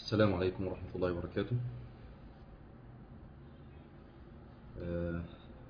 السلام عليكم ورحمة الله وبركاته. آه،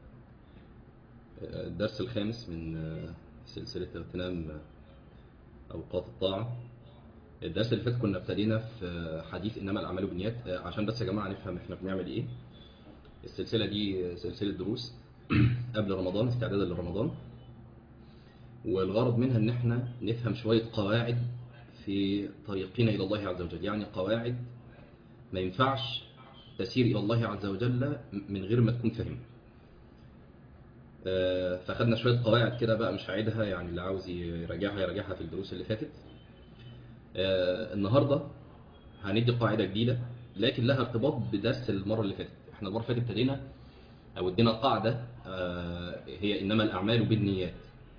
الدرس الخامس من سلسلة اغتنام أوقات الطاعة. الدرس اللي فات كنا ابتدينا في حديث إنما الأعمال بالنيات. عشان بس يا جماعة نفهم إحنا بنعمل إيه. السلسلة دي سلسلة دروس قبل رمضان، استعدادا لرمضان، والغرض منها إن إحنا نفهم شوية قواعد في طريقنا إلى الله عز وجل. يعني قواعد ما ينفعش تسير إلى الله عز وجل من غير ما تكون فاهم. فخدنا شوية قواعد كده بقى، مش هعيدها، يعني اللي عاوز يراجعها في الدروس اللي فاتت. النهاردة هندي قاعدة جديدة لكن لها ارتباط بدرس المرة اللي فاتت. احنا المرة اللي فاتت ابتدينا او ادينا قاعدة هي انما الاعمال بالنيات،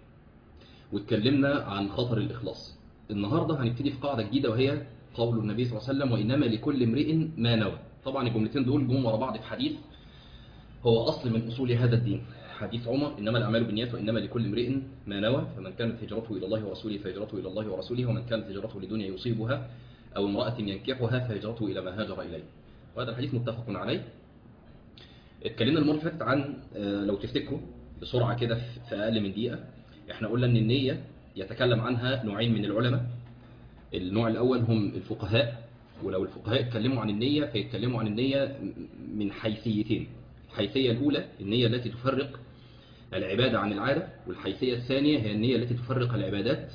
واتكلمنا عن خطر الاخلاص. النهاردة هنبتدي في قاعدة جديدة وهي قول النبي صلى الله عليه وسلم: وانما لكل امرئ ما نوى. طبعا الجملتين دول جم ورا بعض في حديث هو أصل من أصول هذا الدين، حديث عمر: إنما الأعمال بالنيات وإنما لكل امرئ ما نوى، فمن كانت هجرته إلى الله ورسوله فهجرته إلى الله ورسوله، ومن كانت هجرته لدنيا يصيبها أو امرأة ينكحها فهجرته إلى ما هاجر إليه. وهذا الحديث متفق عليه. اتكلمنا المرة اللي فاتت عن لو تفتكروا بسرعة كده في أقل من دقيقة، احنا قلنا إن النية يتكلم عنها نوعين من العلماء. النوع الأول هم الفقهاء، ولو الفقهاء اتكلموا عن النية فيتكلموا عن النية من حيثيتين. الحيثية الأولى النية التي تفرق العبادة عن العادة، والحيثية الثانية هي النية التي تفرق العبادات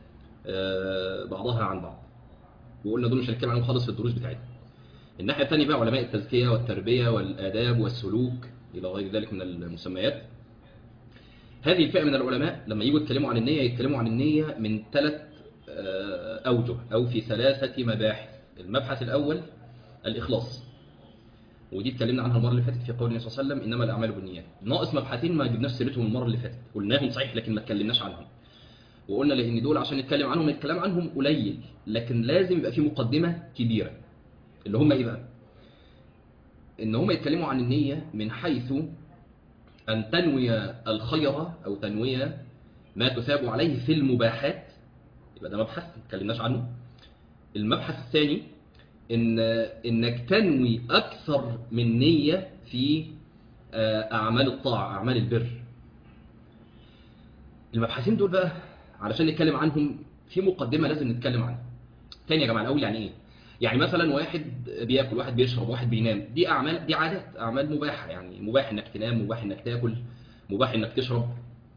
بعضها عن بعض، وقلنا دول مش هنتكلم عنهم خالص في الدروس بتاعتنا. الناحية الثانية بقى علماء التزكية والتربية والآداب والسلوك إلى غير ذلك من المسميات. هذه الفئة من العلماء لما يجوا يتكلموا عن النية يتكلموا عن النية من ثلاث أوجه أو في ثلاثة مباحث. المبحث الأول الإخلاص، ودي اتكلمنا عنها المرة اللي فاتت في قول النبي صلى الله عليه وسلم: إنما الأعمال بالنيات. ناقص مبحثين ما جبناش سيرتهم المرة اللي فاتت، قلناهم صحيح لكن ما اتكلمناش عنهم. وقلنا لأن دول عشان نتكلم عنهم الكلام عنهم قليل، لكن لازم يبقى في مقدمة كبيرة، اللي هم إيه بقى؟ إن هم يتكلموا عن النية من حيث أن تنوي الخير أو تنوي ما تثاب عليه في المباحات. يبقى ده مبحث ما اتكلمناش عنه. المبحث الثاني إنك تنوي أكثر من نية في أعمال الطاعة، أعمال البر. المبحثين دول بقى علشان نتكلم عنهم في مقدمة لازم نتكلم عنها. تاني يا جماعة الأول يعني إيه؟ يعني مثلا واحد بياكل، واحد بيشرب، واحد بينام، دي أعمال، دي عادات، أعمال مباحة. يعني مباح إنك تنام، مباح إنك تاكل، مباح إنك تشرب.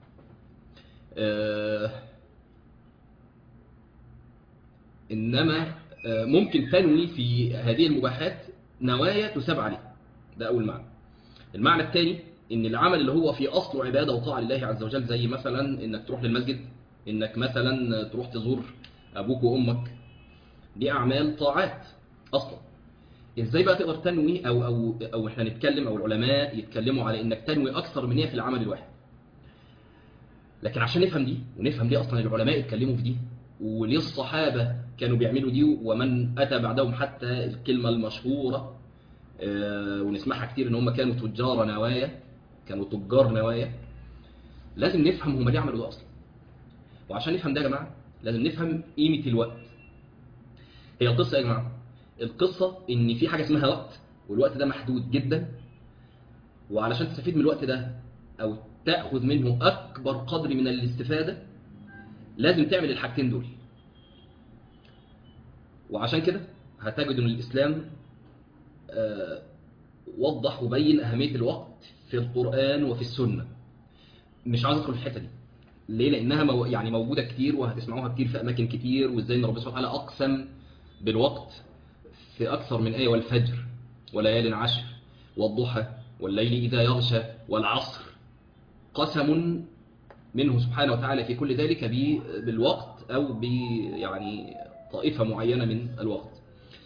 إنما ممكن تنوي في هذه المباحات نوايا تثاب عليها. ده أول معنى. المعنى الثاني ان العمل اللي هو في اصله عباده وطاعه لله عز وجل، زي مثلا انك تروح للمسجد، انك مثلا تروح تزور ابوك وامك، دي اعمال طاعات اصلا. ازاي بقى تقدر تنوي او احنا نتكلم او العلماء يتكلموا على انك تنوي اكثر من نيه في العمل الواحد؟ لكن عشان نفهم دي ونفهم ليه اصلا العلماء اتكلموا في دي وليه الصحابه كانوا بيعملوا دي ومن اتى بعدهم، حتى الكلمه المشهوره ونسمعها كتير ان هم كانوا تجار نوايا، كانوا تجار نوايا. لازم نفهم هم ليه عملوا ده اصلا. وعشان نفهم ده يا جماعه لازم نفهم قيمه الوقت. هي القصه يا جماعه، القصه ان في حاجه اسمها وقت، والوقت ده محدود جدا، وعلشان تستفيد من الوقت ده او تاخذ منه اكبر قدر من الاستفاده لازم تعمل الحاجتين دول. وعشان كده هتجد ان الاسلام وضح وبين اهميه الوقت في القران وفي السنه. مش عاوز ادخل في الحته دي ليه؟ لانها يعني موجوده كتير وهتسمعوها كتير في اماكن كتير، وازاي ان ربنا سبحانه وتعالى اقسم بالوقت في اكثر من ايه: والفجر وليال عشر والضحى والليل اذا يغشى والعصر. قسم منه سبحانه وتعالى في كل ذلك بالوقت او يعني طائفه معينه من الوقت.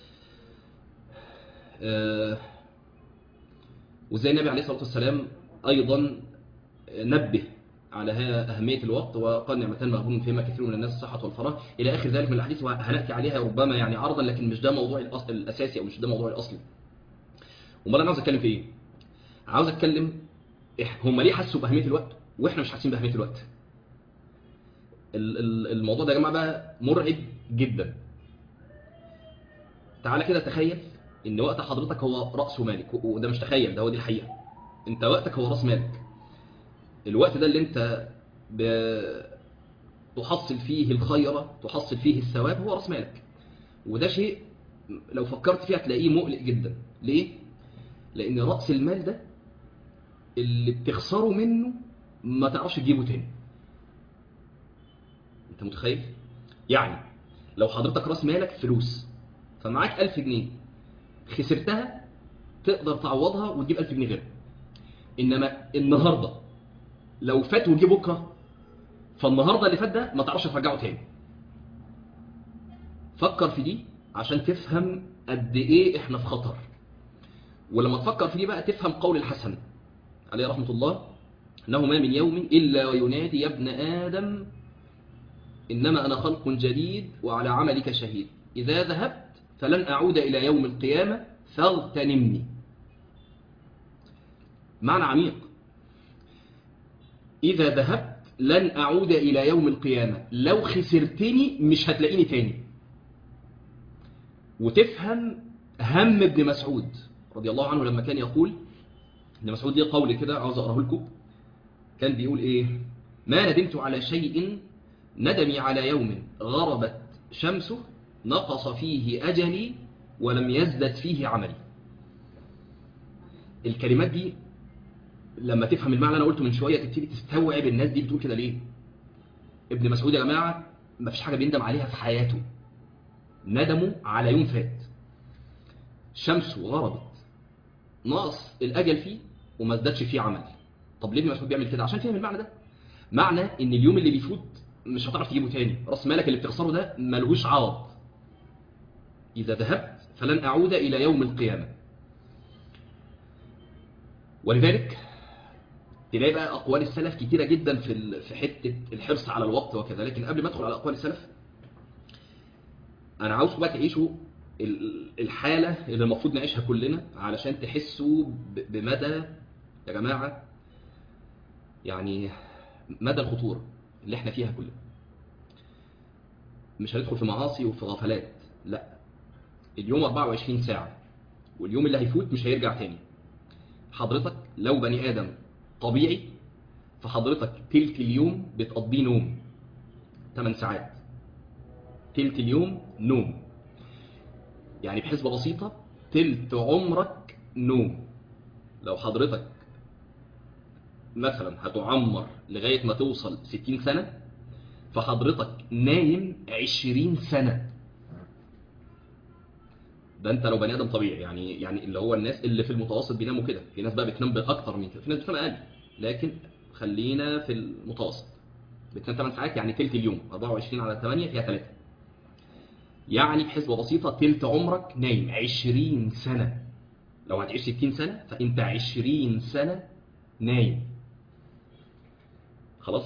وزي النبي عليه الصلاه والسلام ايضا نبه على أهمية الوقت، وقال: نعمتان مغبون فيما كثير من الناس الصحة والفراغ، إلى آخر ذلك من الأحاديث، وهنأتي عليها ربما يعني عرضا، لكن مش ده موضوع الأساسي أو مش ده موضوع الأصلي. أمال أنا عاوز أتكلم في إيه؟ عاوز أتكلم هم ليه حسوا بأهمية الوقت وإحنا مش حاسين بأهمية الوقت. الموضوع ده يا جماعة بقى مرعب جدا. تعالى كده تخيل ان وقت حضرتك هو رأس مالك، وده مش تخيل، ده هو دي الحقيقة. انت وقتك هو رأس مالك. الوقت ده اللي انت تحصل فيه الخير، تحصل فيه الثواب، هو رأس مالك. وده شيء لو فكرت فيه هتلاقيه مقلق جدا. ليه؟ لأن رأس المال ده اللي بتخسره منه ما تعرفش تجيبه تاني. انت متخيل؟ يعني لو حضرتك رأس مالك فلوس، فمعاك 1000 جنيه، خسرتها تقدر تعوضها وتجيب 1000 جنيه غيرها. إنما النهاردة لو فات وجي بكرة، فالنهاردة اللي فات ده ما تعرفش ترجعه تاني. فكر في دي عشان تفهم قد ايه احنا في خطر. ولما تفكر في دي بقى تفهم قول الحسن عليه رحمة الله، انه ما من يوم الا وينادي يا ابن ادم انما انا خلق جديد وعلى عملك شهيد، اذا ذهبت فلن اعود الى يوم القيامة فاغتنمني. معنى عميق. اذا ذهبت لن اعود الى يوم القيامة، لو خسرتني مش هتلاقيني تاني. وتفهم هم ابن مسعود رضي الله عنه لما كان يقول، ابن مسعود ليه قول كده عاوز اقراه لكم. كان بيقول ايه؟ ما ندمت على شيء ندمي على يوم غربت شمسه نقص فيه اجلي ولم يزدد فيه عملي. الكلمات دي لما تفهم المعنى اللي انا قلته من شويه تبتدي تستوعب الناس دي بتقول كده ليه. ابن مسعود يا جماعه ما فيش حاجه بيندم عليها في حياته، ندموا على يوم فات شمسه غربت ناقص الاجل فيه وما ازدادش فيه عمل. طب ليه ابن مسعود بيعمل كده؟ عشان فهم المعنى ده. معنى ان اليوم اللي بيفوت مش هتعرف تجيبه تاني، راس مالك اللي بتخسره ده ملهوش عوض. اذا ذهبت فلن اعود الى يوم القيامه. ولذلك تلاقي بقى اقوال السلف كتيره جدا في حته الحرص على الوقت وكذا. لكن قبل ما ادخل على اقوال السلف، انا عاوزكم بقى تعيشوا الحاله اللي المفروض نعيشها كلنا علشان تحسوا بمدى يا جماعه، يعني مدى الخطوره اللي احنا فيها كلنا. مش هندخل في معاصي وفي غفلات، لا. اليوم 24 ساعه، واليوم اللي هيفوت مش هيرجع تاني. حضرتك لو بني ادم طبيعي، فحضرتك تلت اليوم بتقضيه نوم، 8 ساعات، تلت اليوم نوم. يعني بحسبة بسيطة تلت عمرك نوم. لو حضرتك مثلا هتعمر لغاية ما توصل 60 سنة، فحضرتك نايم 20 سنة. ده انت لو بني ادم طبيعي، يعني اللي هو الناس اللي في المتوسط بيناموا كده. في ناس بقى بتنام باكتر من كده، في ناس بتنام اقل، لكن خلينا في المتوسط. بتنام 8 ساعات، يعني تلت اليوم 24 على 8 فيها 3. يعني بحسبة بسيطة تلت عمرك نايم 20 سنة. لو هتعيش 60 سنة فانت 20 سنة نايم. خلاص.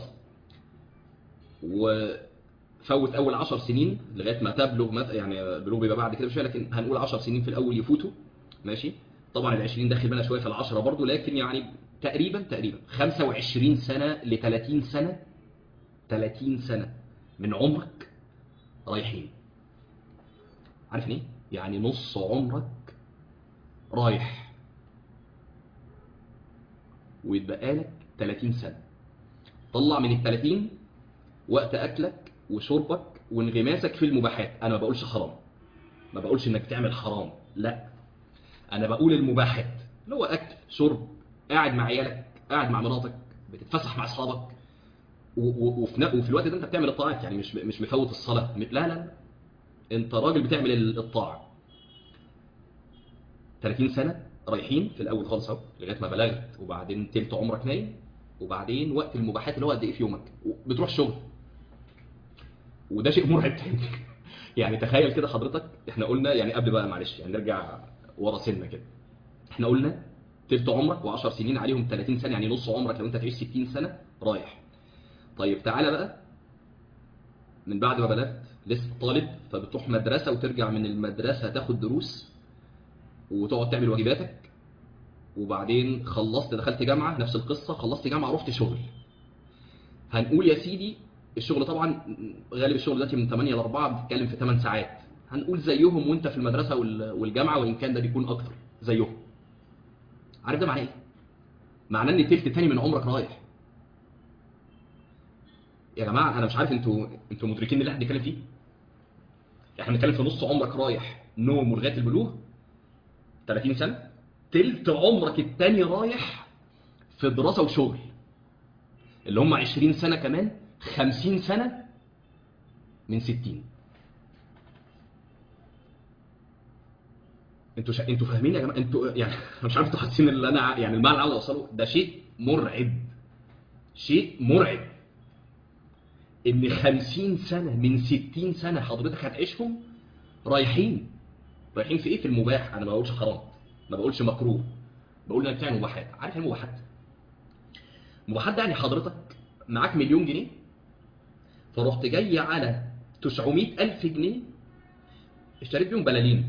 وفوت اول 10 سنين لغايه ما تبلغ، يعني بلوغ بيبقى بعد كده بشويه، لكن هنقول 10 سنين في الاول يفوتوا. ماشي. طبعا ال 20 داخل منها شويه في ال10 برضه، لكن يعني تقريبا 25 سنه ل 30 سنه، 30 سنه من عمرك رايحين. عارف ايه؟ يعني نص عمرك رايح، ويتبقى لك 30 سنه. طلع من ال 30 وقت اكلك وشربك وانغماسك في المباحات. انا ما بقولش حرام، ما بقولش انك تعمل حرام، لا. انا بقول المباحات اللي هو اكل شرب، قاعد مع عيالك، قاعد مع مراتك، بتتفسح مع اصحابك، وفي الوقت ده انت بتعمل الطاعات. يعني مش مفوت الصلاه، لا لا، انت راجل بتعمل الطاعه. 30 سنه رايحين في الاول خالص اهو لغايه ما بلغت، وبعدين تلت عمرك نايم، وبعدين وقت المباحات اللي هو قد ايه في يومك، بتروح شغل. وده شيء مرعب تاني. يعني تخيل كده حضرتك، احنا قلنا يعني قبل بقى معلش يعني نرجع ورا سنه كده. احنا قلنا تلت عمرك و10 سنين عليهم 30 سنه، يعني نص عمرك لو انت تعيش 60 سنه رايح. طيب تعالى بقى من بعد ما بلغت لسه طالب، فبتروح مدرسه وترجع من المدرسه تاخد دروس وتقعد تعمل واجباتك، وبعدين خلصت دخلت جامعه، نفس القصه، خلصت جامعه رحت شغل. هنقول يا سيدي الشغل طبعا غالب الشغل دلوقتي من 8 ل 4 بتتكلم في 8 ساعات، هنقول زيهم وانت في المدرسه والجامعه، وان كان ده بيكون اكتر زيهم. عارف ده معناه ايه؟ معناه ان تلت تاني من عمرك رايح. يا جماعه انا مش عارف انتوا مدركين اللي احنا بنتكلم فيه؟ احنا بنتكلم في نص عمرك رايح نوم ولغايه البلوغ 30 سنه، تلت عمرك التاني رايح في دراسه وشغل اللي هم 20 سنه كمان، 50 سنه من 60. انتوا فاهمين يا جماعه؟ انتوا يعني انا مش عارف انتوا حاسين اللي انا يعني المعنى اللي عاوز اوصله ده شيء مرعب، شيء مرعب. ان 50 سنه من 60 سنه حضرتك هتعيشهم رايحين في ايه؟ في المباح. انا ما بقولش حرام، ما بقولش مكروه، بقول انك بتعمل مباحات. عارف ايه المباحات؟ مباحات ده يعني حضرتك معاك مليون جنيه، فرحت جاي على 900,000 جنيه اشتريت بيهم بلالين.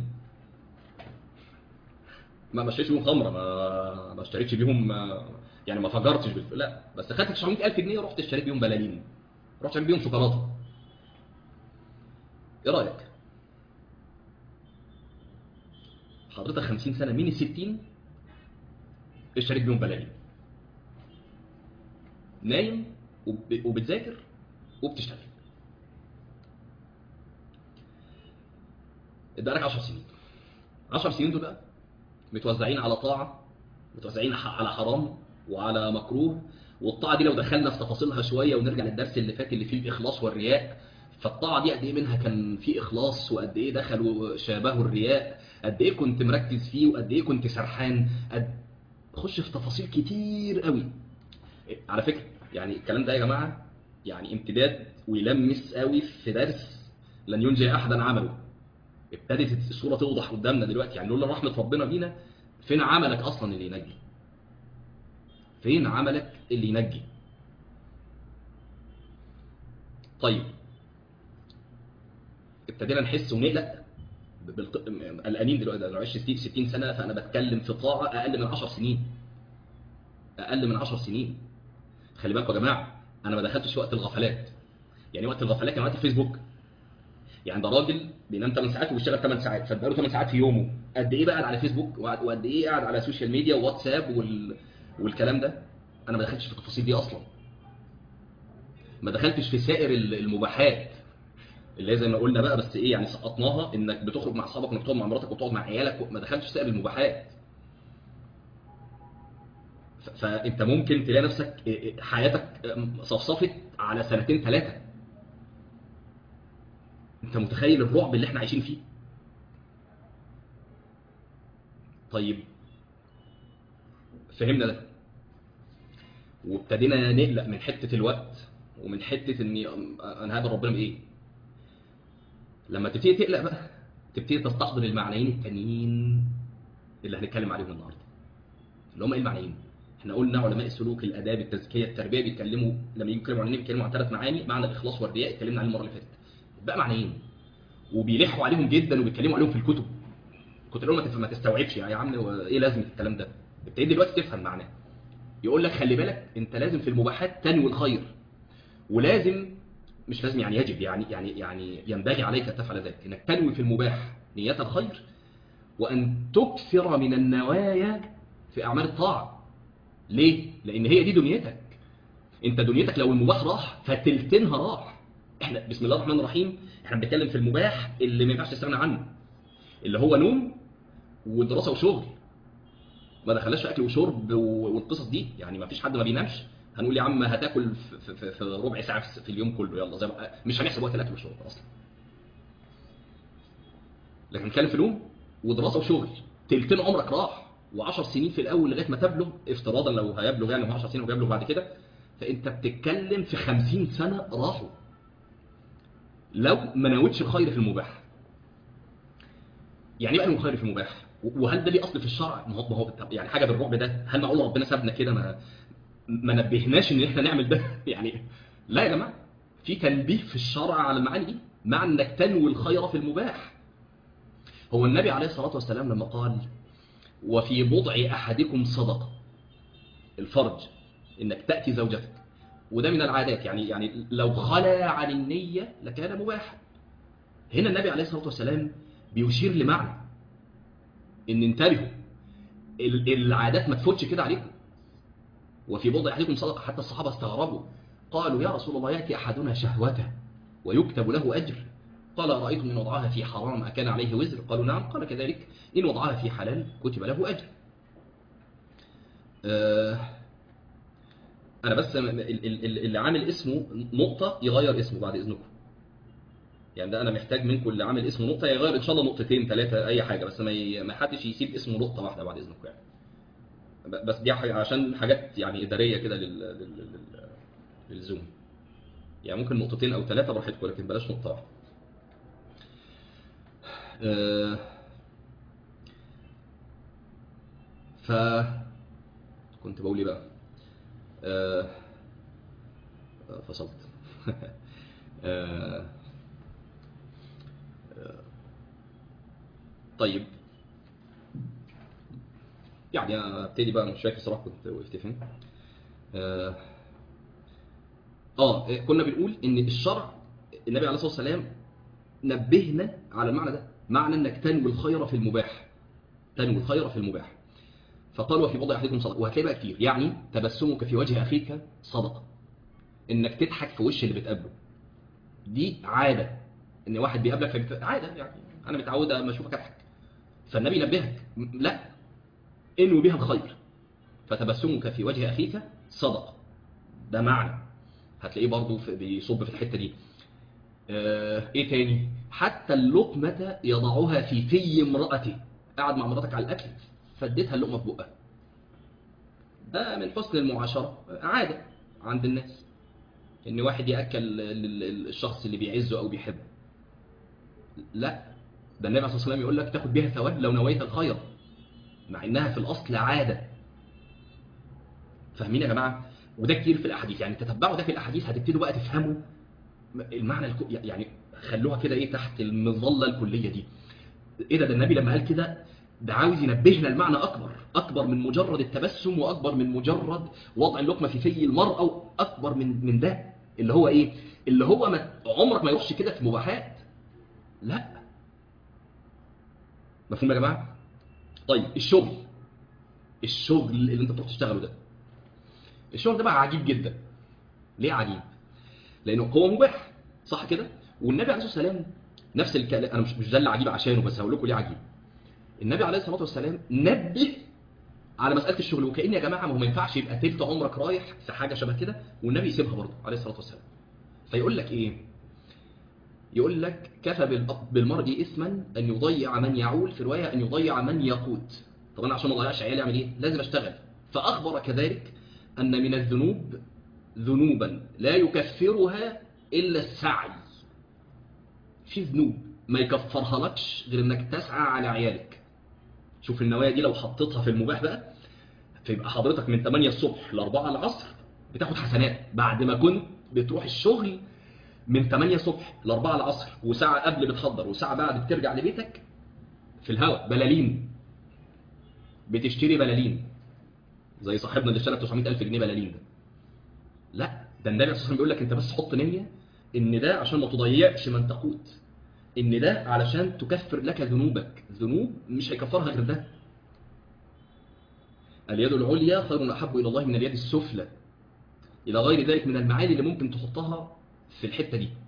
ما اشتريتش بيهم خمره، ما اشتريتش بيهم يعني ما فجرتش لا، بس خدت 900,000 جنيه ورحت اشتريت بيهم بلالين، رحت اشتريت بيهم شوكولاته. ايه رايك؟ حضرتك 50 سنه من ال 60 اشتريت بيهم بلالين، نايم وبتذاكر وبتشتغل. ادالك 10 سنين. 10 سنين دول بقى متوزعين على طاعه، متوزعين على حرام وعلى مكروه. والطاعه دي لو دخلنا في تفاصيلها شويه ونرجع للدرس اللي فات اللي فيه الاخلاص والرياء، فالطاعه دي قد ايه منها كان فيه اخلاص، وقد ايه دخل شابهه الرياء، قد ايه كنت مركز فيه، وقد ايه كنت سرحان، خش في تفاصيل كتير قوي. على فكره يعني الكلام ده يا جماعه يعني امتداد ويلمس قوي في درس لن ينجي احدا عمله. ابتدت الصوره توضح قدامنا دلوقتي. يعني لولا رحمه ربنا بينا، فين عملك اصلا اللي ينجي؟ فين عملك اللي ينجي؟ طيب ابتدينا نحس ونقلق قلقانين دلوقتي. انا عشت 60 سنه، فانا بتكلم في طاعه اقل من 10 سنين، اقل من 10 سنين. خلي بالكم يا جماعه، انا ما دخلتش وقت الغفلات. يعني وقت الغفلات كان وقت الفيسبوك. يعني ده راجل بينام 8 ساعات وبيشتغل 8 ساعات، فبقى له 8 ساعات في يومه. قد ايه بقى قاعد على فيسبوك، وقد ايه قاعد على السوشيال ميديا وواتساب والكلام ده. انا ما دخلتش في التفاصيل دي اصلا، ما دخلتش في سائر المباحات اللي هي زي ما قلنا بقى، بس ايه يعني سقطناها، انك بتخرج مع اصحابك، انك تقعد مع مراتك وتقعد مع عيالك. ما دخلتش في سائر المباحات. فانت ممكن تلاقي نفسك حياتك صفصفت على سنتين ثلاثه. انت متخيل الرعب اللي احنا عايشين فيه؟ طيب فهمنا ده، وابتدينا نقلق من حته الوقت، ومن حته اني انا هقابل ربنا بايه. لما تبتدي تقلق بقى، تبتدي تستحضر المعنيين التانيين اللي هنتكلم عليهم النهارده. اللي هم ايه المعنيين؟ احنا قلنا علماء السلوك، الاداب، التزكيه، التربيه بيتكلموا، لما يجوا يتكلموا عن النبي بيتكلموا عن 3 معاني. معنى الاخلاص والرياء اتكلمنا عليه المره اللي فاتت، بقى معنيين وبيلحوا عليهم جدا وبيتكلموا عليهم في الكتب. كنت اقول ما تستوعبش يا عم ايه لازمه الكلام ده. ابتدي دلوقتي تفهم معناه. يقول لك خلي بالك، انت لازم في المباحات تنوي الخير، ولازم، مش لازم يعني يجب، يعني ينبغي عليك ان تفعل ذلك، انك تنوي في المباح نية الخير، وان تكثر من النوايا في اعمال الطاعه. ليه؟ لان هي دي دنيتك. انت دنيتك لو المباح راح فتلتينها راح. احنا بسم الله الرحمن الرحيم، احنا بنتكلم في المباح اللي ما ينفعش تستغنى عنه، اللي هو نوم ودراسه وشغل. ما دخلناش في اكل وشرب والقصص دي. يعني ما فيش حد ما بينامش. هنقول يا عم هتاكل في ربع ساعه في اليوم كله، يلا زي ما مش هنحسب وقت الاكل والشرب اصلا. لكن نتكلم في نوم ودراسه وشغل، تلتين عمرك راح، و10 سنين في الاول لغايه ما تبلغ، افتراضا لو هيبلغ يعني 10 سنين وبيبلغ بعد كده، فانت بتتكلم في 50 سنه راحوا لو ما نويتش الخير في المباح. يعني ايه بقى الخير في المباح؟ وهل ده ليه اصل في الشرع؟ ما هو يعني حاجه بالرعب ده. هل معقول ربنا سابنا كده ما نبهناش ان احنا نعمل ده؟ يعني لا يا جماعه، في تنبيه في الشرع على المعاني دي، مع انك تنوي الخير في المباح. هو النبي عليه الصلاه والسلام لما قال وفي بضع احدكم صدقه، الفرج، انك تاتي زوجتك، وده من العادات. يعني لو خلا عن النيه لكان مباحا. هنا النبي عليه الصلاة والسلام بيشير لمعنى ان انتبهوا، العادات ما تفوتش كده عليكم. وفي بضع احدكم صدقة. حتى الصحابة استغربوا، قالوا يا رسول الله يأتي أحدنا شهوته ويكتب له أجر، قال أرأيتم إن وضعها في حرام أكان عليه وزر؟ قالوا نعم. قال كذلك إن وضعها في حلال كتب له أجر. أنا بس اللي عامل اسمه نقطة يغير اسمه بعد إذنكم. يعني ده أنا محتاج منكم اللي عامل اسمه نقطة يغير إن شاء الله نقطتين ثلاثة أي حاجة، بس ما حدش يسيب اسمه نقطة واحدة بعد إذنكم يعني. بس دي عشان حاجات يعني إدارية كده للزوم. يعني ممكن نقطتين أو ثلاثة براحتكم، لكن بلاش نقطة واحدة. كنت بقول ايه بقى؟ فصلت. طيب يعني ابتدي بقى، مش فاكر صراحه كنت وقفت فين. كنا بنقول ان الشرع، النبي عليه الصلاه والسلام نبهنا على المعنى ده، معنى انك تنوي الخير في المباح، تنوي الخير في المباح. فقال وفي بضع احدكم صدقه، وهتلاقي بقى كتير، يعني تبسمك في وجه اخيك صدقه، انك تضحك في وش اللي بتقابله. دي عاده، ان واحد بيقابلك عاده، يعني انا متعود اما اشوفك اضحك. فالنبي نبهك، لا، انوي بها الخير. فتبسمك في وجه اخيك صدقه، ده معنى. هتلاقيه برضو بيصب في الحته دي. ايه تاني؟ حتى اللقمه يضعها في امراته، قاعد مع مراتك على الاكل فاديتها اللقمه في بقها، ده من حسن المعاشره. عاده عند الناس ان واحد ياكل الشخص اللي بيعزه او بيحبه. لا، ده النبي عليه الصلاه والسلام يقول لك تاخد بها ثواب لو نويت الخير، مع انها في الاصل عاده. فاهمين يا جماعه؟ وده كتير في الاحاديث، يعني تتبعوا ده في الاحاديث هتبتدوا بقى تفهموا المعنى يعني خلوها كده ايه تحت المظله الكليه دي. ايه ده النبي لما قال كده ده عاوز ينبهنا المعنى اكبر من مجرد التبسم، واكبر من مجرد وضع اللقمه في المرأة، واكبر من ده اللي هو ايه، اللي هو عمرك ما يروحش كده في مباحات. لا، مفهوم يا جماعه؟ طيب الشغل اللي انت بتروح تشتغله ده، الشغل ده بقى عجيب جدا. ليه عجيب؟ لانه هو مباح، صح كده؟ والنبي عليه الصلاه والسلام نفس الكلام. انا مش ده اللي عجيب عشانه، بس هقول لكم ليه عجيب. النبي عليه الصلاه والسلام نبه على مساله الشغل، وكأن يا جماعه ما هو ما ينفعش يبقى تلت عمرك رايح في حاجه شبه كده والنبي يسيبها برضه عليه الصلاه والسلام. فيقول لك ايه؟ يقول لك كفى بالمرء اثما ان يضيع من يعول، في روايه ان يضيع من يقوت. طب انا عشان ما اضيعش عيالي اعمل ايه؟ لازم اشتغل. فاخبر كذلك ان من الذنوب ذنوبا لا يكفرها الا السعي. في ذنوب ما يكفرها لكش غير انك تسعى على عيالك. شوف النوايا دي لو حطيتها في المباح بقى، فيبقى حضرتك من 8 الصبح ل 4 العصر بتاخد حسنات، بعد ما كنت بتروح الشغل من 8 الصبح ل 4 العصر، وساعة قبل بتحضر وساعة بعد بترجع لبيتك في الهواء بلالين، بتشتري بلالين زي صاحبنا اللي اشترى 900,000 جنيه بلالين ده. لا، ده النبي عليه الصلاة والسلام بيقول لك انت بس حط نية ان ده عشان ما تضيعش من تقوت، ان ده علشان تكفر لك ذنوبك، ذنوب مش هيكفرها غير ده. اليد العليا خير واحب الى الله من اليد السفلى، الى غير ذلك من المعاني اللي ممكن تحطها في الحته دي.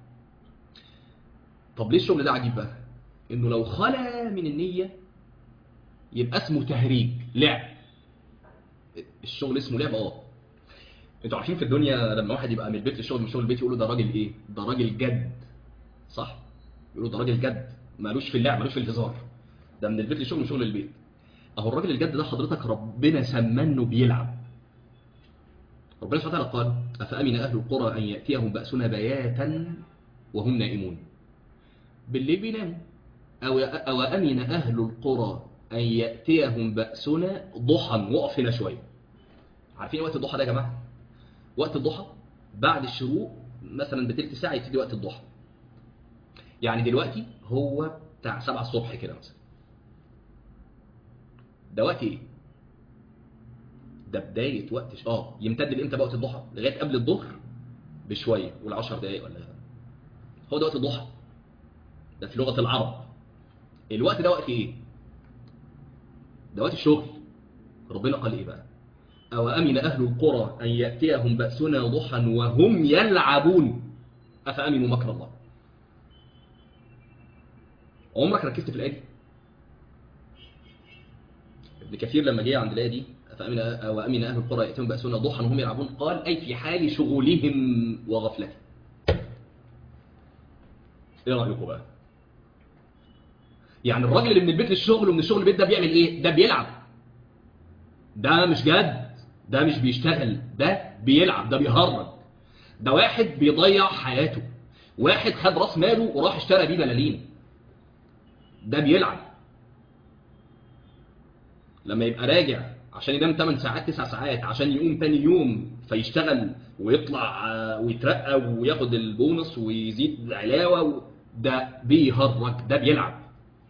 طب ليه الشغل ده عجيب بقى؟ انه لو خلا من النيه يبقى اسمه تهريج، لعب. الشغل اسمه لعب. انتوا عارفين في الدنيا لما واحد يبقى من البيت للشغل، من شغل البيت، يقولوا ده راجل ايه؟ ده راجل جد، صح؟ يقولوا ده راجل جد مالوش في اللعب، مالوش في الهزار. ده من البيت للشغل، من شغل البيت. اهو الراجل الجد ده حضرتك ربنا سماه انه بيلعب. ربنا سبحانه وتعالى قال افامن اهل القرى ان ياتيهم باسنا بياتا وهم نائمون. بالليل بيناموا. أو أمن أهل القرى أن يأتيهم بأسنا ضحى. وقف هنا شوية. عارفين وقت الضحى ده يا جماعة؟ وقت الضحى بعد الشروق مثلا بتلت ساعة يبتدي وقت الضحى. يعني دلوقتي هو بتاع 7 الصبح كده مثلا. ده وقت ايه؟ ده بداية وقت يمتد لإمتى بقى وقت الضحى؟ لغاية قبل الظهر بشوية، وال10 دقايق ولا. هو ده وقت الضحى. ده في لغة العرب. الوقت ده وقت ايه؟ ده وقت الشغل. ربنا قال ايه بقى؟ أو أمن أهل القرى أن يأتيهم بأسنا ضحى وهم يلعبون أفأمنوا مكر الله. عمرك ركزت في الآية دي؟ ابن كثير لما جه عند الآية دي أو أمن أهل القرى يأتيهم بأسنا ضحى وهم يلعبون، قال أي في حال شغلهم وغفلتهم. إيه رأيكم بقى؟ يعني الراجل اللي من البيت للشغل ومن الشغل للبيت ده بيعمل إيه؟ ده بيلعب. ده مش جد، ده مش بيشتغل، ده بيلعب، ده بيهرج. ده واحد بيضيع حياته، واحد خد راس ماله وراح اشترى بيه بلالين. ده بيلعب. لما يبقى راجع عشان ينام 8 ساعات 9 ساعات عشان يقوم تاني يوم فيشتغل ويطلع ويترقى وياخد البونص ويزيد علاوة، ده بيهرج، ده بيلعب.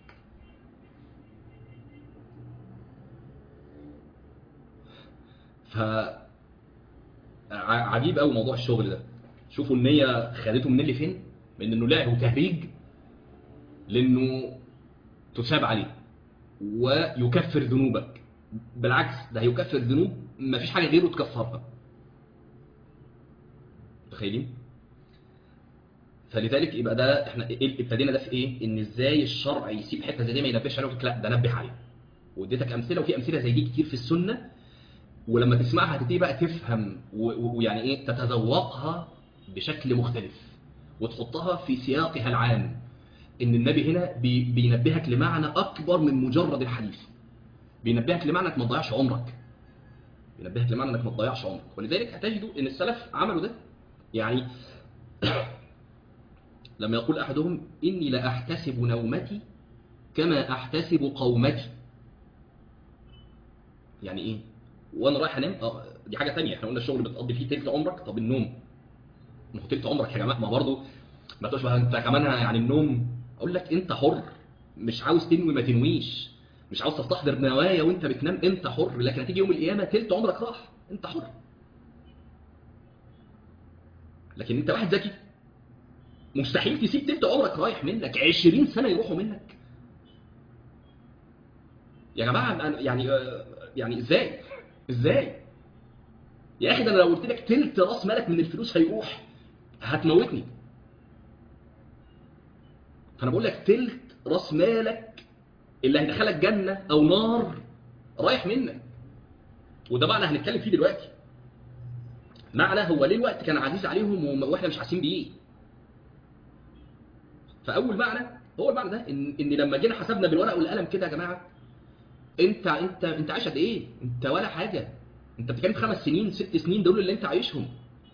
عجيب قوي موضوع الشغل ده. شوفوا النية خدته من اللي فين، من انه لعب وتهريج لانه تثاب عليه ويكفر ذنوبك. بالعكس، ده هيكفر ذنوب مفيش حاجة غيره تكفرها. متخيلين؟ فلذلك يبقى ده احنا ابتدينا ده في ايه؟ ان ازاي الشرع يسيب حته زي دي ما ينبهش عليها، لا ده نبه عليها. واديتك امثله، وفي امثله زي دي كتير في السنه، ولما تسمعها هتبتدي بقى تفهم ويعني ايه تتذوقها بشكل مختلف وتحطها في سياقها العام. ان النبي هنا بينبهك لمعنى اكبر من مجرد الحديث. بينبهك لمعنى انك ما تضيعش عمرك. بينبهك لمعنى انك ما تضيعش عمرك. ولذلك هتجدوا ان السلف عملوا ده. يعني لما يقول احدهم اني لا احتسب نومتي كما احتسب قومتي. يعني ايه؟ وانا رايح انام دي حاجه ثانيه. احنا قلنا الشغل بتقضي فيه تلت عمرك، طب النوم ما هو تلت عمرك يا جماعه. ما برضه ما تقولش بقى انت كمان يعني النوم. اقول لك انت حر، مش عاوز تنوي ما تنويش، مش عاوز تستحضر نوايا وانت بتنام، انت حر. لكن هتيجي يوم القيامه تلت عمرك راح، انت حر. لكن انت واحد ذكي مستحيل تسيب تلت عمرك رايح منك، 20 سنه يروحوا منك. يا جماعه يعني ازاي يا اخي؟ ده انا لو قلت لك تلت راس مالك من الفلوس هيروح هتموتني. فانا بقول لك تلت راس مالك اللي هيدخلك جنه او نار رايح منك. وده معنى هنتكلم فيه دلوقتي. معنى هو ليه الوقت كان عزيز عليهم واحنا مش حاسين بيه. فاول معنى هو المعنى ده، ان لما جينا حسبنا بالورق والقلم كده يا جماعه، انت عايش قد ايه؟ انت ولا حاجه. انت بتتكلم في 5 سنين 6 سنين دول اللي انت عايشهم.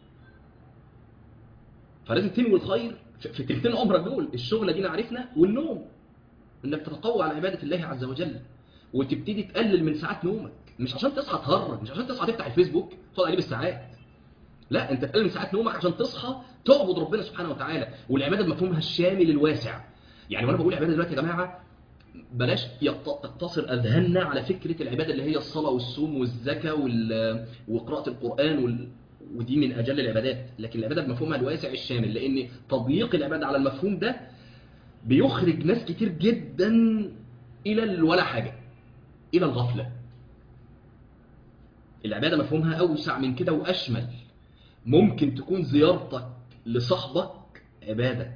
فلازم تنوي الخير في تلتين عمرك دول. الشغله دي عرفنا، والنوم انك تتقوى على عباده الله عز وجل وتبتدي تقلل من ساعات نومك. مش عشان تصحى تهرج، مش عشان تصحى تفتح الفيسبوك تقعد عليه بالساعات. لا، انت تقلل من ساعات نومك عشان تصحى تعبد ربنا سبحانه وتعالى. والعباده بمفهومها الشامل الواسع. يعني وانا بقول عباده دلوقتي يا جماعه، بلاش تقتصر اذهاننا على فكره العباده اللي هي الصلاه والصوم والزكاه وقراءه القران ودي من اجل العبادات. لكن العباده بمفهومها الواسع الشامل، لان تضييق العباده على المفهوم ده بيخرج ناس كتير جدا الى ولا حاجه، الى الغفله. العباده مفهومها اوسع من كده واشمل. ممكن تكون زيارتك لصاحبك عباده،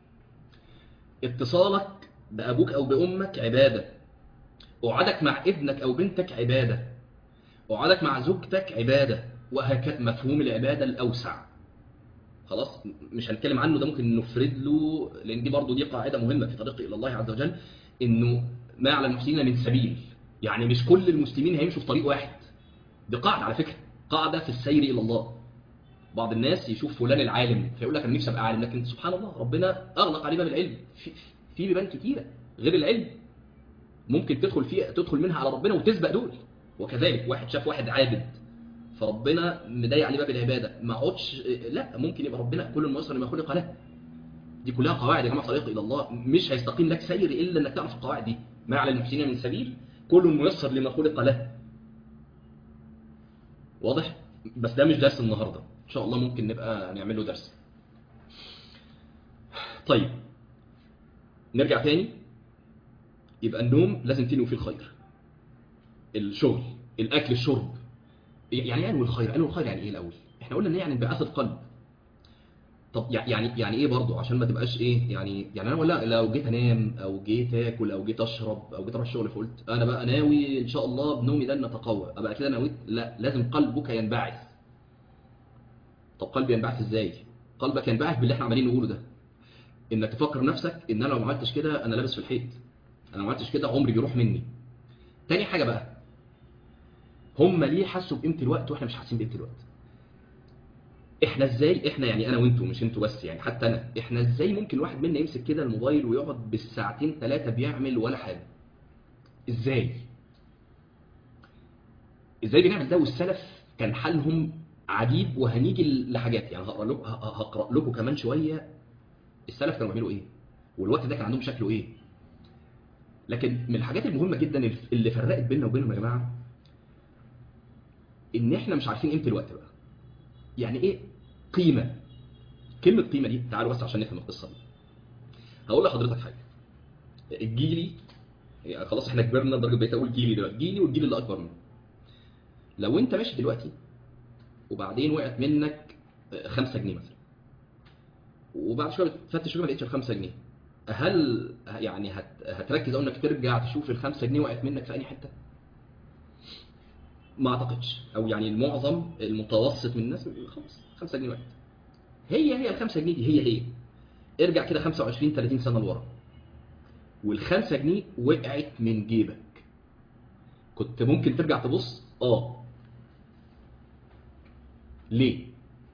اتصالك بابوك او بامك عباده، قعدك مع ابنك او بنتك عباده، قعدك مع زوجتك عباده، وهكذا. مفهوم العباده الاوسع خلاص مش هنتكلم عنه، ده ممكن نفرد له، لان دي برضه دي قاعده مهمه في طريق الى الله عز وجل، انه ما على المسلمين من سبيل. يعني مش كل المسلمين هيمشوا في طريق واحد. دي قاعده على فكره، قاعده في السير الى الله. بعض الناس يشوف فلان العالم فيقول لك انا نفسي ابقى عالم، لكن سبحان الله ربنا اغلق عليه باب العلم. في بيبان كتيره غير العلم ممكن تدخل منها على ربنا وتسبق دول. وكذلك واحد شاف واحد عابد فربنا مضايق عليه باب العباده، ما اقعدش، لا، ممكن يبقى ربنا كل الميسر لما خلق له. دي كلها قواعد يا جماعه، طريق الى الله مش هيستقيم لك سير الا انك تعرف القواعد دي. ما على المحسنين من سبيل، كل ميسر لما خلق له. واضح؟ بس ده مش درس النهارده، ان شاء الله ممكن نبقى نعمل له درس. طيب نرجع تاني، يبقى النوم لازم تنوي فيه الخير، الشغل، الاكل، الشرب. يعني ايه انوي الخير؟ انوي الخير يعني ايه الاول؟ احنا قلنا ان هي يعني انبعاث القلب. طب يعني ايه برضه عشان ما تبقاش ايه يعني انا ولا لو جيت انام او جيت اكل او جيت اشرب او جيت اروح الشغل فقلت انا بقى ناوي ان شاء الله بنومي ده ان اتقوى، ابقى كده نويت؟ لا، لازم قلبك ينبعث. طب قلبي ينبعث ازاي؟ قلبك ينبعث باللي احنا عمالين نقوله ده، انك تفكر نفسك ان انا لو ما عملتش كده انا لابس في الحيط، انا ما عملتش كده عمري بيروح مني. تاني حاجه بقى، هم ليه حسوا بقيمه الوقت واحنا مش حاسين بقيمه الوقت؟ احنا ازاي، احنا يعني انا وانتوا، مش انتوا بس، يعني حتى انا، احنا ازاي ممكن واحد منا يمسك كده الموبايل ويقعد بالساعتين ثلاثه بيعمل ولا حاجه؟ ازاي؟ ازاي بنعمل ده؟ والسلف كان حالهم عجيب، وهنيجي لحاجات يعني هقرا لكم كمان شويه السلف كانوا بيعملوا ايه، والوقت ده كان عندهم شكله ايه. لكن من الحاجات المهمه جدا اللي فرقت بيننا وبينهم يا جماعه، ان احنا مش عارفين قيمه الوقت بقى. يعني ايه قيمه؟ كلمه قيمه دي، تعالوا بس عشان نفهم القصه دي. هقول لحضرتك حاجه. الجيلي، يعني خلاص احنا كبرنا لدرجه بقيت اقول جيلي دلوقتي، جيلي والجيل اللي اكبر منه. لو انت ماشي دلوقتي وبعدين وقعت منك 5 جنيه مثلا، وبعد شويه بتفتش شويه ما لقيتش ال 5 جنيه، هل يعني هتركز أو انك ترجع تشوف ال 5 جنيه وقعت منك في اي حته؟ ما اعتقدش، او يعني المعظم المتوسط من الناس خلاص 5 جنيه وقعت. هي ال 5 جنيه دي هي ارجع كده 25 30 سنه لورا، وال5 جنيه وقعت من جيبك، كنت ممكن ترجع تبص؟ ليه؟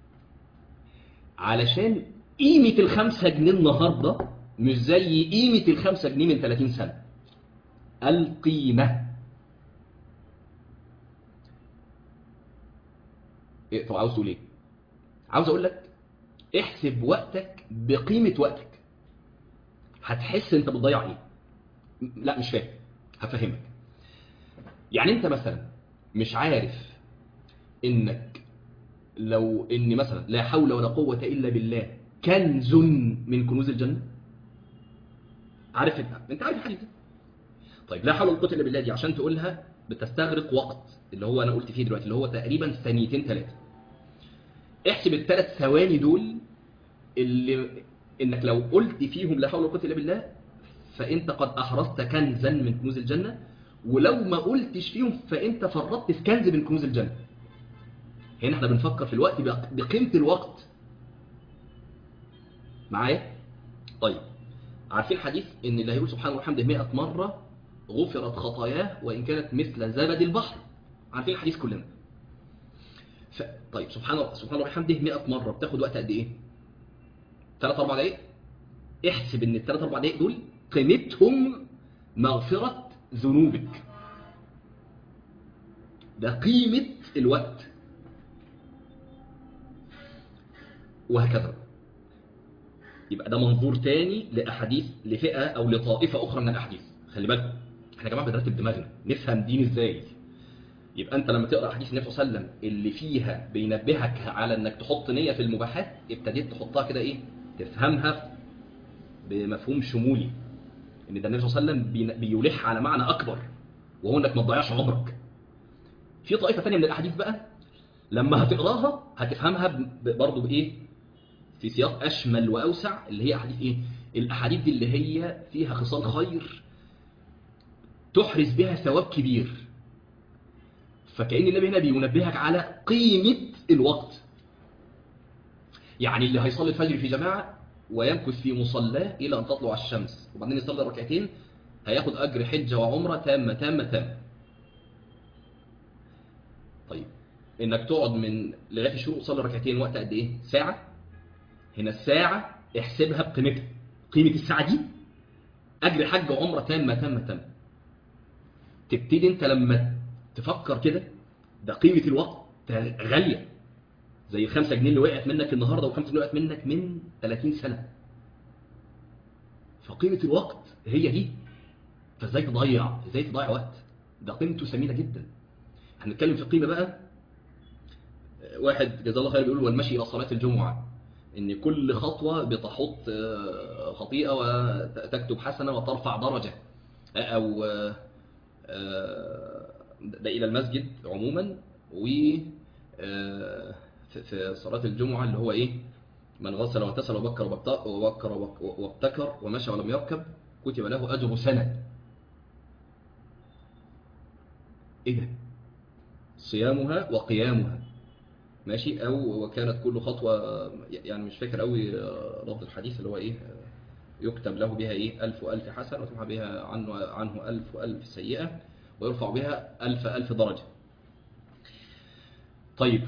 علشان قيمة ال5 جنيه النهاردة مش زي قيمة ال5 جنيه من 30 سنة. القيمة. إيه؟ طب عاوز تقول ايه؟ عاوز اقول لك احسب وقتك بقيمة وقتك، هتحس انت بتضيع ايه. لا مش فاهم، هفهمك. يعني انت مثلا مش عارف انك لو ان مثلا لا حول ولا قوة الا بالله كنز من كنوز الجنة؟ عارف انت عارف الحديث ده؟ طيب لا حول ولا قوه الا بالله دي عشان تقولها بتستغرق وقت، اللي هو انا قلت فيه دلوقتي، اللي هو تقريبا ثانيتين ثلاثه. احسب ال3 ثواني دول اللي انك لو قلت فيهم لا حول ولا قوه الا بالله فانت قد احرزت كنزا من كنوز الجنه، ولو ما قلتش فيهم فانت فرطت في كنز من كنوز الجنه. هنا احنا بنفكر في الوقت بقيمه الوقت. معايا؟ طيب، عارفين حديث ان اللي هيقول سبحان الله وبحمده 100 مره غفرت خطاياه وان كانت مثل زبد البحر؟ عارفين الحديث كلنا. طيب سبحان الله سبحان الله وبحمده 100 مره بتاخد وقت قد ايه؟ 3 4 دقائق. احسب ان ال3 4 دقائق دول قيمتهم مغفره ذنوبك. ده قيمه الوقت. وهكذا. يبقى ده منظور تاني لاحاديث، لفئه او لطائفه اخرى من الاحاديث. خلي بالكم احنا يا جماعه بنرتب دماغنا نفهم دين ازاي. يبقى انت لما تقرا احاديث النبي صلى الله عليه وسلم اللي فيها بينبهك على انك تحط نيه في المباحات، ابتديت تحطها كده ايه، تفهمها بمفهوم شمولي، ان ده النبي صلى الله عليه وسلم بيلح على معنى اكبر، وهو انك ما تضيعش عمرك. في طائفه ثانيه من الاحاديث بقى لما هتقراها هتفهمها برضه بايه، في سياق اشمل واوسع، اللي هي احاديث ايه؟ الاحاديث دي اللي هي فيها خصال خير تحرز بها ثواب كبير. فكأن النبي هنا بينبهك على قيمة الوقت. يعني اللي هيصلي الفجر في جماعة ويمكث في مصلاه إلى أن تطلع الشمس وبعدين يصلي ركعتين، هياخد أجر حجة وعمرة تامة تامة تامة. طيب إنك تقعد من لغاية الشروق تصلي ركعتين وقت قد إيه؟ ساعة. هنا الساعة احسبها بقيمتها، قيمة الساعة دي أجر حج وعمرة تامة تامة تامة. تبتدي أنت لما تفكر كده، ده قيمة الوقت غالية، زي ال5 جنيه اللي وقعت منك النهارده وال5 جنيه اللي وقعت منك من 30 سنة. فقيمة الوقت هي دي. فازاي تضيع وقت؟ ده قيمته ثمينة جدا. هنتكلم في القيمة بقى. واحد جزاه الله خير بيقول والمشي إلى صلاة الجمعة ان كل خطوة بتحط خطيئة وتكتب حسنة وترفع درجة، او ده الى المسجد عموما. و في صلاة الجمعة اللي هو ايه، من غسل واغتسل وبكر وابتكر ومشى ولم يركب كتب له اجر سنة. ايه ده؟ صيامها وقيامها ماشي. او وكانت كل خطوة، يعني مش فاكر قوي لفظ الحديث اللي هو ايه، يكتب له بها ايه 1000 حسنة، وتمحى بها عنه 1000 سيئة، ويرفع بها 1000 درجة. طيب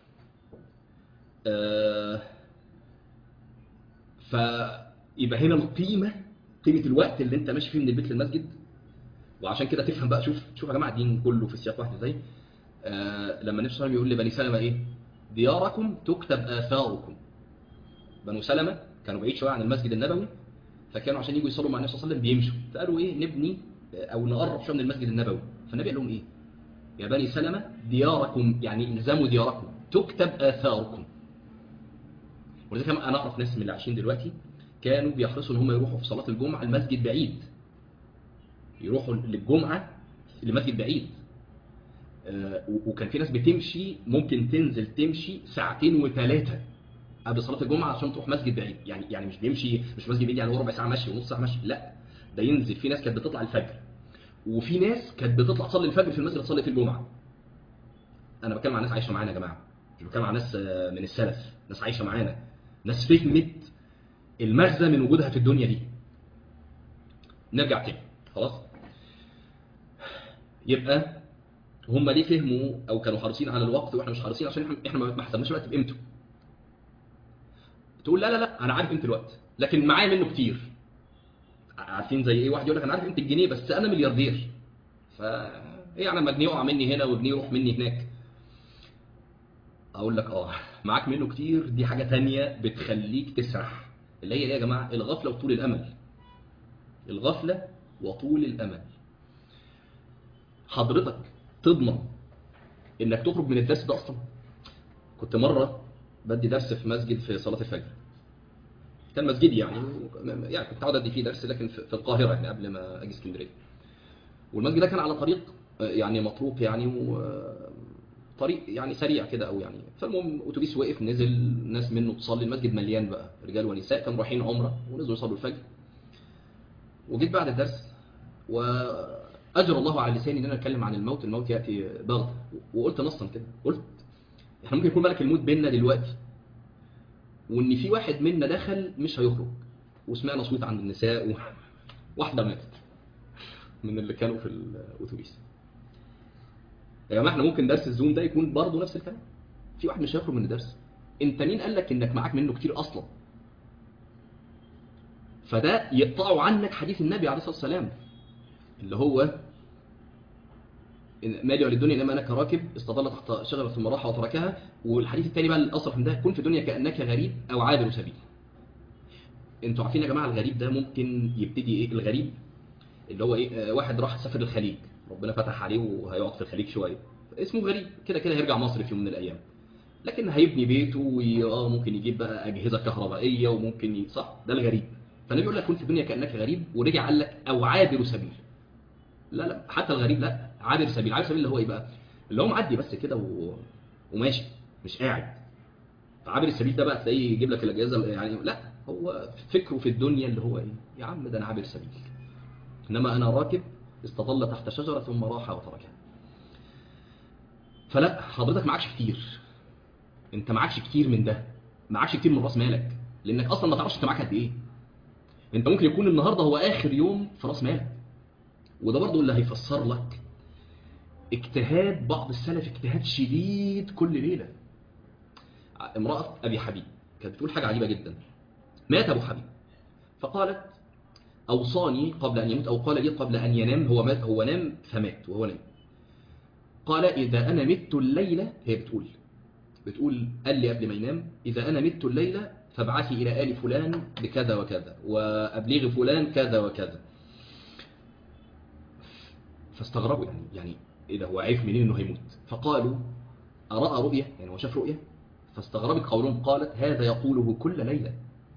فيبقى هنا القيمة، قيمة الوقت اللي انت ماشي فيه من البيت للمسجد. وعشان كده تفهم بقى، شوف يا جماعة الدين كله في سياق واحد ازاي. لما النبي صلى الله عليه وسلم يقول لبني سلمة ايه، دياركم تكتب آثاركم. بنو سلمة كانوا بعيد شوية عن المسجد النبوي، فكانوا عشان يجوا يصلوا مع النبي صلى الله عليه وسلم بيمشوا، فقالوا ايه نبني او نقرب شويه من المسجد النبوي. فالنبي قال لهم ايه، يا بني سلمة دياركم، يعني الزموا دياركم تكتب آثاركم. ولذلك انا اعرف ناس من اللي عايشين دلوقتي كانوا بيحرصوا ان هم يروحوا في صلاة الجمعة المسجد بعيد، يروحوا للجمعة لمسجد بعيد. وكان في ناس بتمشي، ممكن تنزل تمشي ساعتين وثلاثة قبل صلاة الجمعة عشان تروح مسجد بعيد. يعني مش بيمشي، مش مسجد بعيد يعني هو ربع ساعة مشي ونص ساعة مشي، لا ده ينزل. في ناس كانت بتطلع الفجر، وفي ناس كانت بتطلع تصلي الفجر في المسجد تصلي في الجمعة. انا بتكلم عن ناس عايشة معانا يا جماعة، مش بتكلم عن ناس من السلف، ناس عايشة معانا، ناس فهمت المغزى من وجودها في الدنيا دي. نرجع تاني خلاص. يبقى هم ليه فهموا او كانوا حريصين على الوقت واحنا مش حريصين؟ عشان احنا ما حسبناش الوقت بقيمته. تقول لا لا لا انا عارف قيمه الوقت لكن معايا منه كتير. عارفين زي ايه؟ واحد يقول لك انا عارف قيمه الجنيه بس انا ملياردير، ف ايه يعني لما جنيه يقع مني هنا وجنيه يروح مني هناك؟ اقول لك معاك منه كتير، دي حاجه تانية بتخليك تسرح، اللي هي ايه يا جماعه؟ الغفله وطول الامل. الغفله وطول الامل. حضرتك تضمن انك تخرج من الدرس ده اصلا؟ كنت مره بدي درس في مسجد في صلاه الفجر، كان مسجدي يعني كنت عاوز ادي فيه درس، لكن في القاهره يعني قبل ما اجي اسكندريه. والمسجد ده كان على طريق يعني مطروق يعني، وطريق يعني سريع كده او يعني. فالمهم اتوبيس وقف، نزل ناس منه تصلي، المسجد مليان بقى رجال ونساء كانوا رايحين عمره ونزلوا يصلوا الفجر. وجيت بعد الدرس واجر الله على لساني ان انا اتكلم عن الموت. الموت ياتي بغته، وقلت نصا كده، قلت احنا ممكن يكون ملك الموت بيننا دلوقتي، وان في واحد منا دخل مش هيخرج. وسمعنا صوت عند النساء واحده ماتت من اللي كانوا في الاتوبيس. يا جماعه احنا ممكن درس الزوم ده يكون برضه نفس الكلام، في واحد مش هيخرج من الدرس. انت مين قال لك انك معاك منه كتير اصلا؟ فده يقطعوا عنك حديث النبي عليه الصلاه والسلام اللي هو مالي وللدنيا انما انا كراكب استظل تحت شجره ثم راح وتركها. والحديث الثاني بقى الاصرح من ده، كن في الدنيا كانك غريب او عابر سبيل. انتوا عارفين يا جماعه الغريب ده ممكن يبتدي ايه؟ الغريب اللي هو ايه، واحد راح سافر الخليج، ربنا فتح عليه وهيقعد في الخليج شويه، اسمه غريب، كده كده هيرجع مصر في يوم من الايام، لكن هيبني بيته ممكن يجيب بقى اجهزه كهربائيه وممكن صح، ده الغريب. فالنبي يقول لك كن في الدنيا كانك غريب، ورجع قال لك او عابر سبيل. لا لا حتى الغريب لا، عابر سبيل. عابر سبيل اللي هو ايه بقى؟ اللي هو معدي بس كده وماشي مش قاعد. فعابر السبيل ده بقى تلاقيه يجيب لك الاجهزه يعني، لا هو فكره في الدنيا اللي هو ايه، يا عم ده انا عابر سبيل، انما انا راكب استظل تحت شجره ثم راح وتركها. فلا حضرتك معكش كتير، انت معكش كتير من ده، معكش كتير من راس مالك، لانك اصلا ما تعرفش انت معاك قد ايه. انت ممكن يكون النهارده هو اخر يوم في راس مالك. وده برضو اللي هيفسر لك اجتهاد بعض السلف، اجتهاد شديد كل ليله. امراه ابي حبيب كانت بتقول حاجه عجيبه جدا. مات ابو حبيب فقالت اوصاني قبل ان يموت، او قال لي قبل ان ينام. هو مات، هو نام فمات وهو نام. قال اذا انا مت الليله، هي بتقول قال لي قبل ما ينام إذا أنا مت الليلة فابعثي إلى آل فلان بكذا وكذا، وأبلغ فلان كذا وكذا. فاستغربوا يعني إيه ده، هو عارف منين إنه هيموت؟ فقالوا أرأى رؤية، يعني هو شاف رؤية؟ فاستغربت قولهم، قالت هذا يقوله كل ليلة،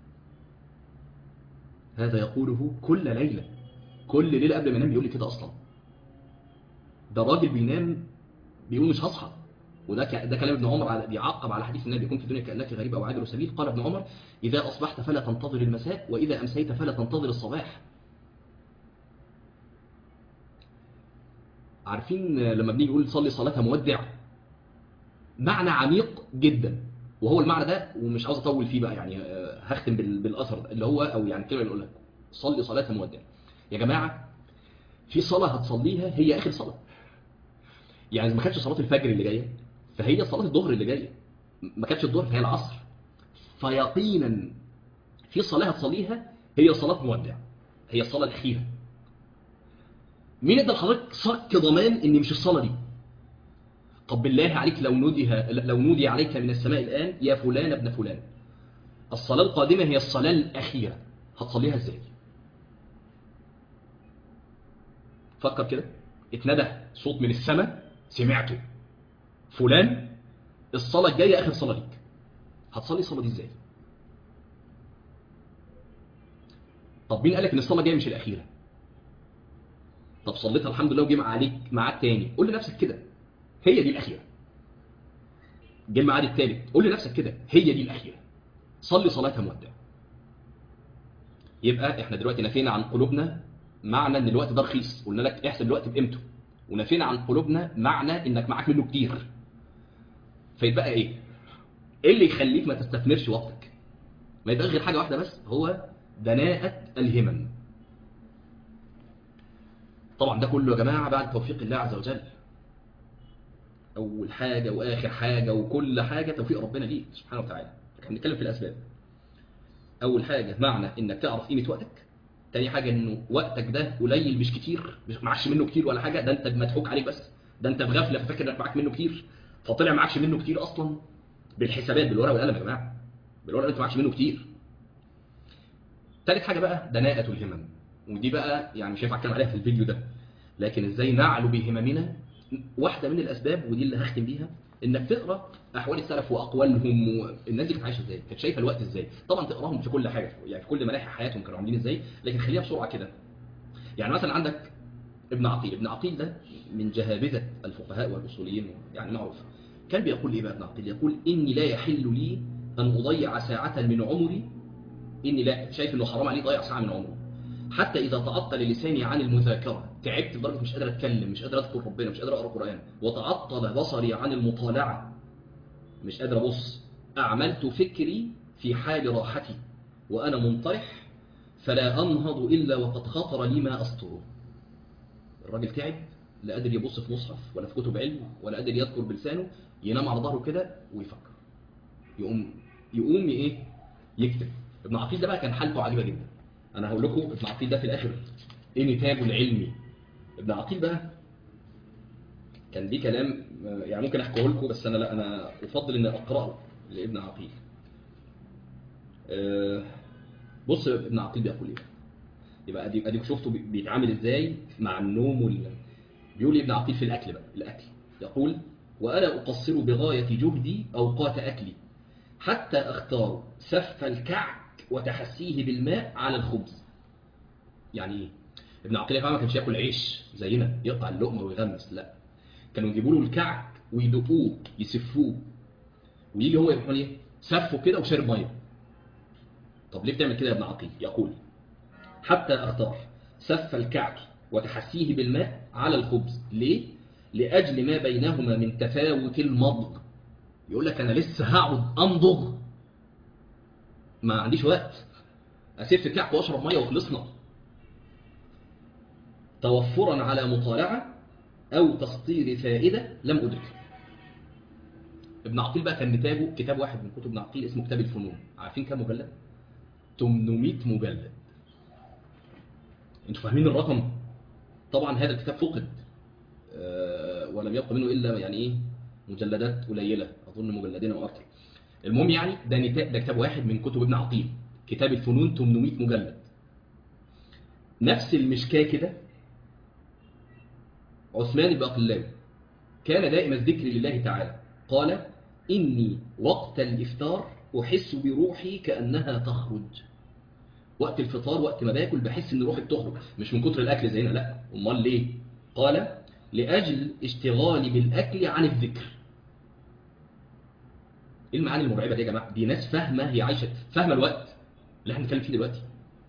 هذا يقوله كل ليلة، كل ليلة قبل ما ينام بيقول لي كده أصلا. ده راجل بينام بيقول مش هصحى. وده ده كلام ابن عمر بيعقب على حديث النبي، يكون في الدنيا كأنك غريب أو عابر سبيل. قال ابن عمر إذا أصبحت فلا تنتظر المساء، وإذا أمسيت فلا تنتظر الصباح. عارفين لما بنيجي نقول صلي صلاة مودع، معنى عميق جدا، وهو المعنى ده ومش عاوز اطول فيه بقى يعني، هختم بالاثر ده اللي هو، او يعني الكلمه اللي اقولها صلي صلاه مودع. يا جماعه في صلاه هتصليها هي اخر صلاه، يعني إذا ما كانتش صلاه الفجر اللي جايه فهي صلاه الظهر اللي جايه، ما كانتش الظهر فهي العصر. فيقينا في صلاه هتصليها هي صلاه مودع، هي الصلاه الاخيره. مين ادى لحضرتك صك ضمان ان مش الصلاه دي؟ طب بالله عليك لو نودي عليك من السماء الان يا فلان ابن فلان، الصلاة القادمة هي الصلاة الأخيرة، هتصليها ازاي؟ فكر كده، اتندى صوت من السماء سمعته، فلان الصلاة الجاية آخر صلاة ليك، هتصلي الصلاة دي ازاي؟ طب مين قالك ان الصلاة الجاية مش الأخيرة؟ طب صليتها الحمد لله وجه عليك ميعاد تاني، قول لنفسك كده هي دي الأخيرة. جه الميعاد التالت، قول لنفسك كده هي دي الأخيرة، صلي صلاتها مودع. يبقى احنا دلوقتي نفينا عن قلوبنا معنى ان الوقت ده رخيص، قلنا لك احسب الوقت بقيمته، ونفينا عن قلوبنا معنى انك معاك منه كتير. فيتبقى ايه؟ ايه اللي يخليك ما تستثمرش وقتك؟ ما يبقاش غير حاجه واحده بس، هو دناءة الهمم. طبعا ده كله يا جماعه بعد توفيق الله عز وجل. اول حاجه واخر حاجه وكل حاجه توفيق ربنا ليك سبحانه وتعالى. احنا بنتكلم في الاسباب. اول حاجه معنى انك تعرف قيمه وقتك. تاني حاجه انه وقتك ده قليل مش كتير، مش معكش منه كتير ولا حاجه، ده انت مضحوك عليك بس، ده انت في غفله فاكر انك معاك منه كتير، فطلع معكش منه كتير اصلا. بالحسابات بالورقه والقلم يا جماعه، بالورقه انت معكش منه كتير. تالت حاجة بقى دناءة الهمم، ودي بقى يعني مش هينفع اتكلم عليها في الفيديو ده، لكن ازاي نعلو بهممنا. واحدة من الأسباب ودي اللي هختم بيها، إنك تقرأ أحوال السلف وأقوالهم، والناس دي كانت عايشة ازاي، كانت شايفة الوقت ازاي. طبعا تقراهم في كل حاجة، يعني في كل مناحي حياتهم كانوا عاملين ازاي، لكن خليها بسرعة كده. يعني مثلا عندك ابن عقيل. ابن عقيل ده من جهابذة الفقهاء والأصوليين، يعني معروف. كان بيقول إيه بقى ابن عقيل؟ يقول إني لا يحل لي أن أضيع ساعة من عمري، إني لا شايف إنه حرام عليه ضيع ساعة من عمره، حتى إذا تعطل لساني عن المذاكرة، تعبت لدرجة مش قادر أتكلم، مش قادر أذكر ربنا، مش قادر أقرأ قرآن، وتعطل بصري عن المطالعة، مش قادر أبص، أعملت فكري في حال راحتي وأنا منطرح، فلا أنهض إلا وقد خطر لي ما أسطره. الراجل تعب، لا قادر يبص في مصحف ولا في كتب علم ولا قادر يذكر بلسانه، ينام على ظهره كده ويفكر، يقوم إيه؟ يكتب. ابن عقيل ده بقى كان حالته عجيبة جدا. أنا هقول لكم ابن عقيل ده في الآخر إيه نتاجه العلمي. ابن عقيل بقى كان ليه كلام يعني ممكن أحكيه لكم، بس أنا أفضل إن أقرأه لابن عقيل. بص ابن عقيل بيقول إيه، يبقى أديك شفتوا بيتعامل إزاي مع النوم بيقول ابن عقيل في الأكل بقى، الأكل يقول: وأنا أقصر بغاية جهدي أوقات أكلي حتى أختار سف الكعك وتحسيه بالماء على الخبز. يعني إيه؟ ابن عقيل يا جماعه ما كانش ياكل عيش زينا يقطع اللقمه ويغمس، لا، كانوا يجيبوا له الكعك ويدقوه يسفوه، ويجي هو يروح ايه سفه كده وشرب ميه. طب ليه بتعمل كده يا ابن عقيل؟ يقول: حتى اختار سف الكعك وتحسيه بالماء على الخبز. ليه؟ لاجل ما بينهما من تفاوت المضغ. يقول لك انا لسه هقعد امضغ، ما عنديش وقت اسف الكعك واشرب ميه وخلصنا. توفرا على مطالعه أو تسطير فائدة لم أدرك. ابن عقيل بقى كان نتاجه كتاب واحد من كتب ابن عقيل اسمه كتاب الفنون. عارفين كام مجلد؟ 800 مجلد. انتوا فاهمين الرقم؟ طبعا هذا الكتاب فقد ولم يبقى منه إلا يعني إيه مجلدات قليلة، أظن مجلدين أو أكثر. المهم يعني ده كتاب واحد من كتب ابن عقيل، كتاب الفنون 800 مجلد. نفس المشكاة كده عثمان الباقلاني كان دائم الذكر لله تعالى، قال: إني وقت الإفطار أحس بروحي كأنها تخرج. وقت الفطار وقت ما باكل بحس إن روحي بتخرج، مش من كتر الأكل زينا، لا. أمال ليه؟ قال لأجل اشتغالي بالأكل عن الذكر. إيه المعاني المرعبة دي يا جماعة؟ دي ناس فاهمة، هي عايشة فاهمة الوقت اللي احنا بنتكلم فيه دلوقتي.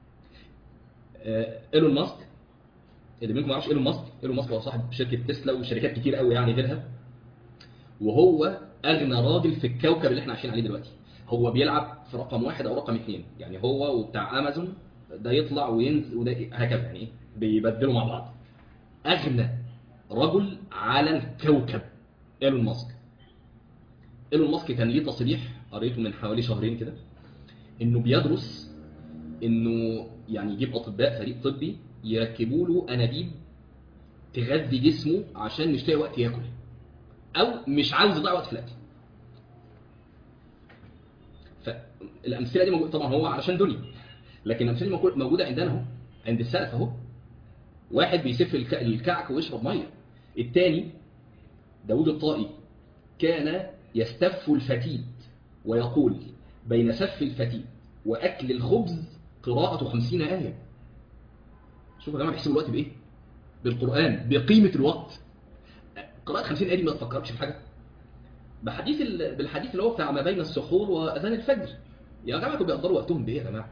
إيلون ماسك، اللي منكم ما يعرفش إيلون ماسك، إيلون ماسك هو صاحب شركة تسلا وشركات كتير قوي يعني غيرها، وهو أغنى راجل في الكوكب اللي احنا عايشين عليه دلوقتي. هو بيلعب في رقم 1 أو رقم 2، يعني هو وبتاع أمازون ده يطلع وينزل وده هكذا، يعني إيه بيبدلوا مع بعض. أغنى رجل على الكوكب إيلون ماسك. إيلون ماسك كان ليه تصريح قريته من حوالي شهرين كده، إنه بيدرس إنه يعني يجيب أطباء، فريق طبي يركبوا له أنابيب تغذي جسمه عشان مش لاقي وقت ياكل، أو مش عاوز يضيع وقت في الأكل. فالأمثلة دي موجودة طبعا هو علشان دنيا، لكن الأمثلة دي موجودة عندنا اهو، عند السلف اهو. واحد بيسف الكعك ويشرب ميه. الثاني داود الطائي كان يستف الفتيت ويقول بين سف الفتيت وأكل الخبز قراءة 50 آية. شوفوا يا جماعة بيحسبوا الوقت بإيه؟ بالقرآن، بقيمة الوقت. قراءة 50 آية دي ما تفكركش في حاجة؟ بالحديث اللي هو بتاع ما بين السحور وأذان الفجر. يا جماعة كانوا بيقدروا وقتهم بإيه يا جماعة؟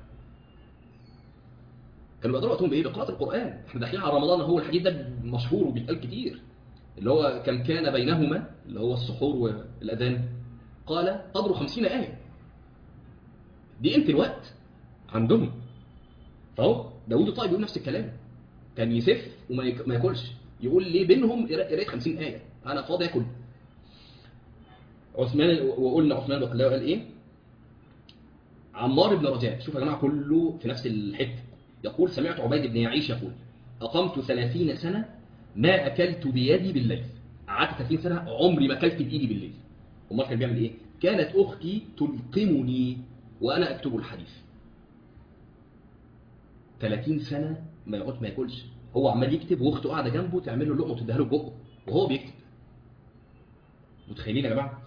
كانوا بيقدروا وقتهم بإيه؟ بقراءة القرآن. احنا داخلين على رمضان، هو الحديث ده مشهور وبيتقال كتير، اللي هو كان بينهما اللي هو السحور والأذان، قال قدر 50 آية. دي قيمة الوقت عندهم. فهو داود الطائي بيقول نفس الكلام، كان يسف وما ياكلش، يقول ليه بينهم قرايه 50 آية، أنا فاضي أكل. عثمان، وقلنا عثمان بن قال إيه؟ عمار بن رجاء، شوف يا جماعة كله في نفس الحتة، يقول سمعت عبيد بن يعيش يقول أقمت 30 سنة ما أكلت بيدي بالليل. قعدت 30 سنة عمري ما أكلت بإيدي بالليل. أمال كان بيعمل إيه؟ كانت أختي تلقمني وأنا أكتب الحديث. 30 سنة ما يقعد ما ياكلش، هو عمال يكتب واخته قاعدة جنبه تعمل له لقمة وتديها له بقه وهو بيكتب. متخيلين يا جماعة؟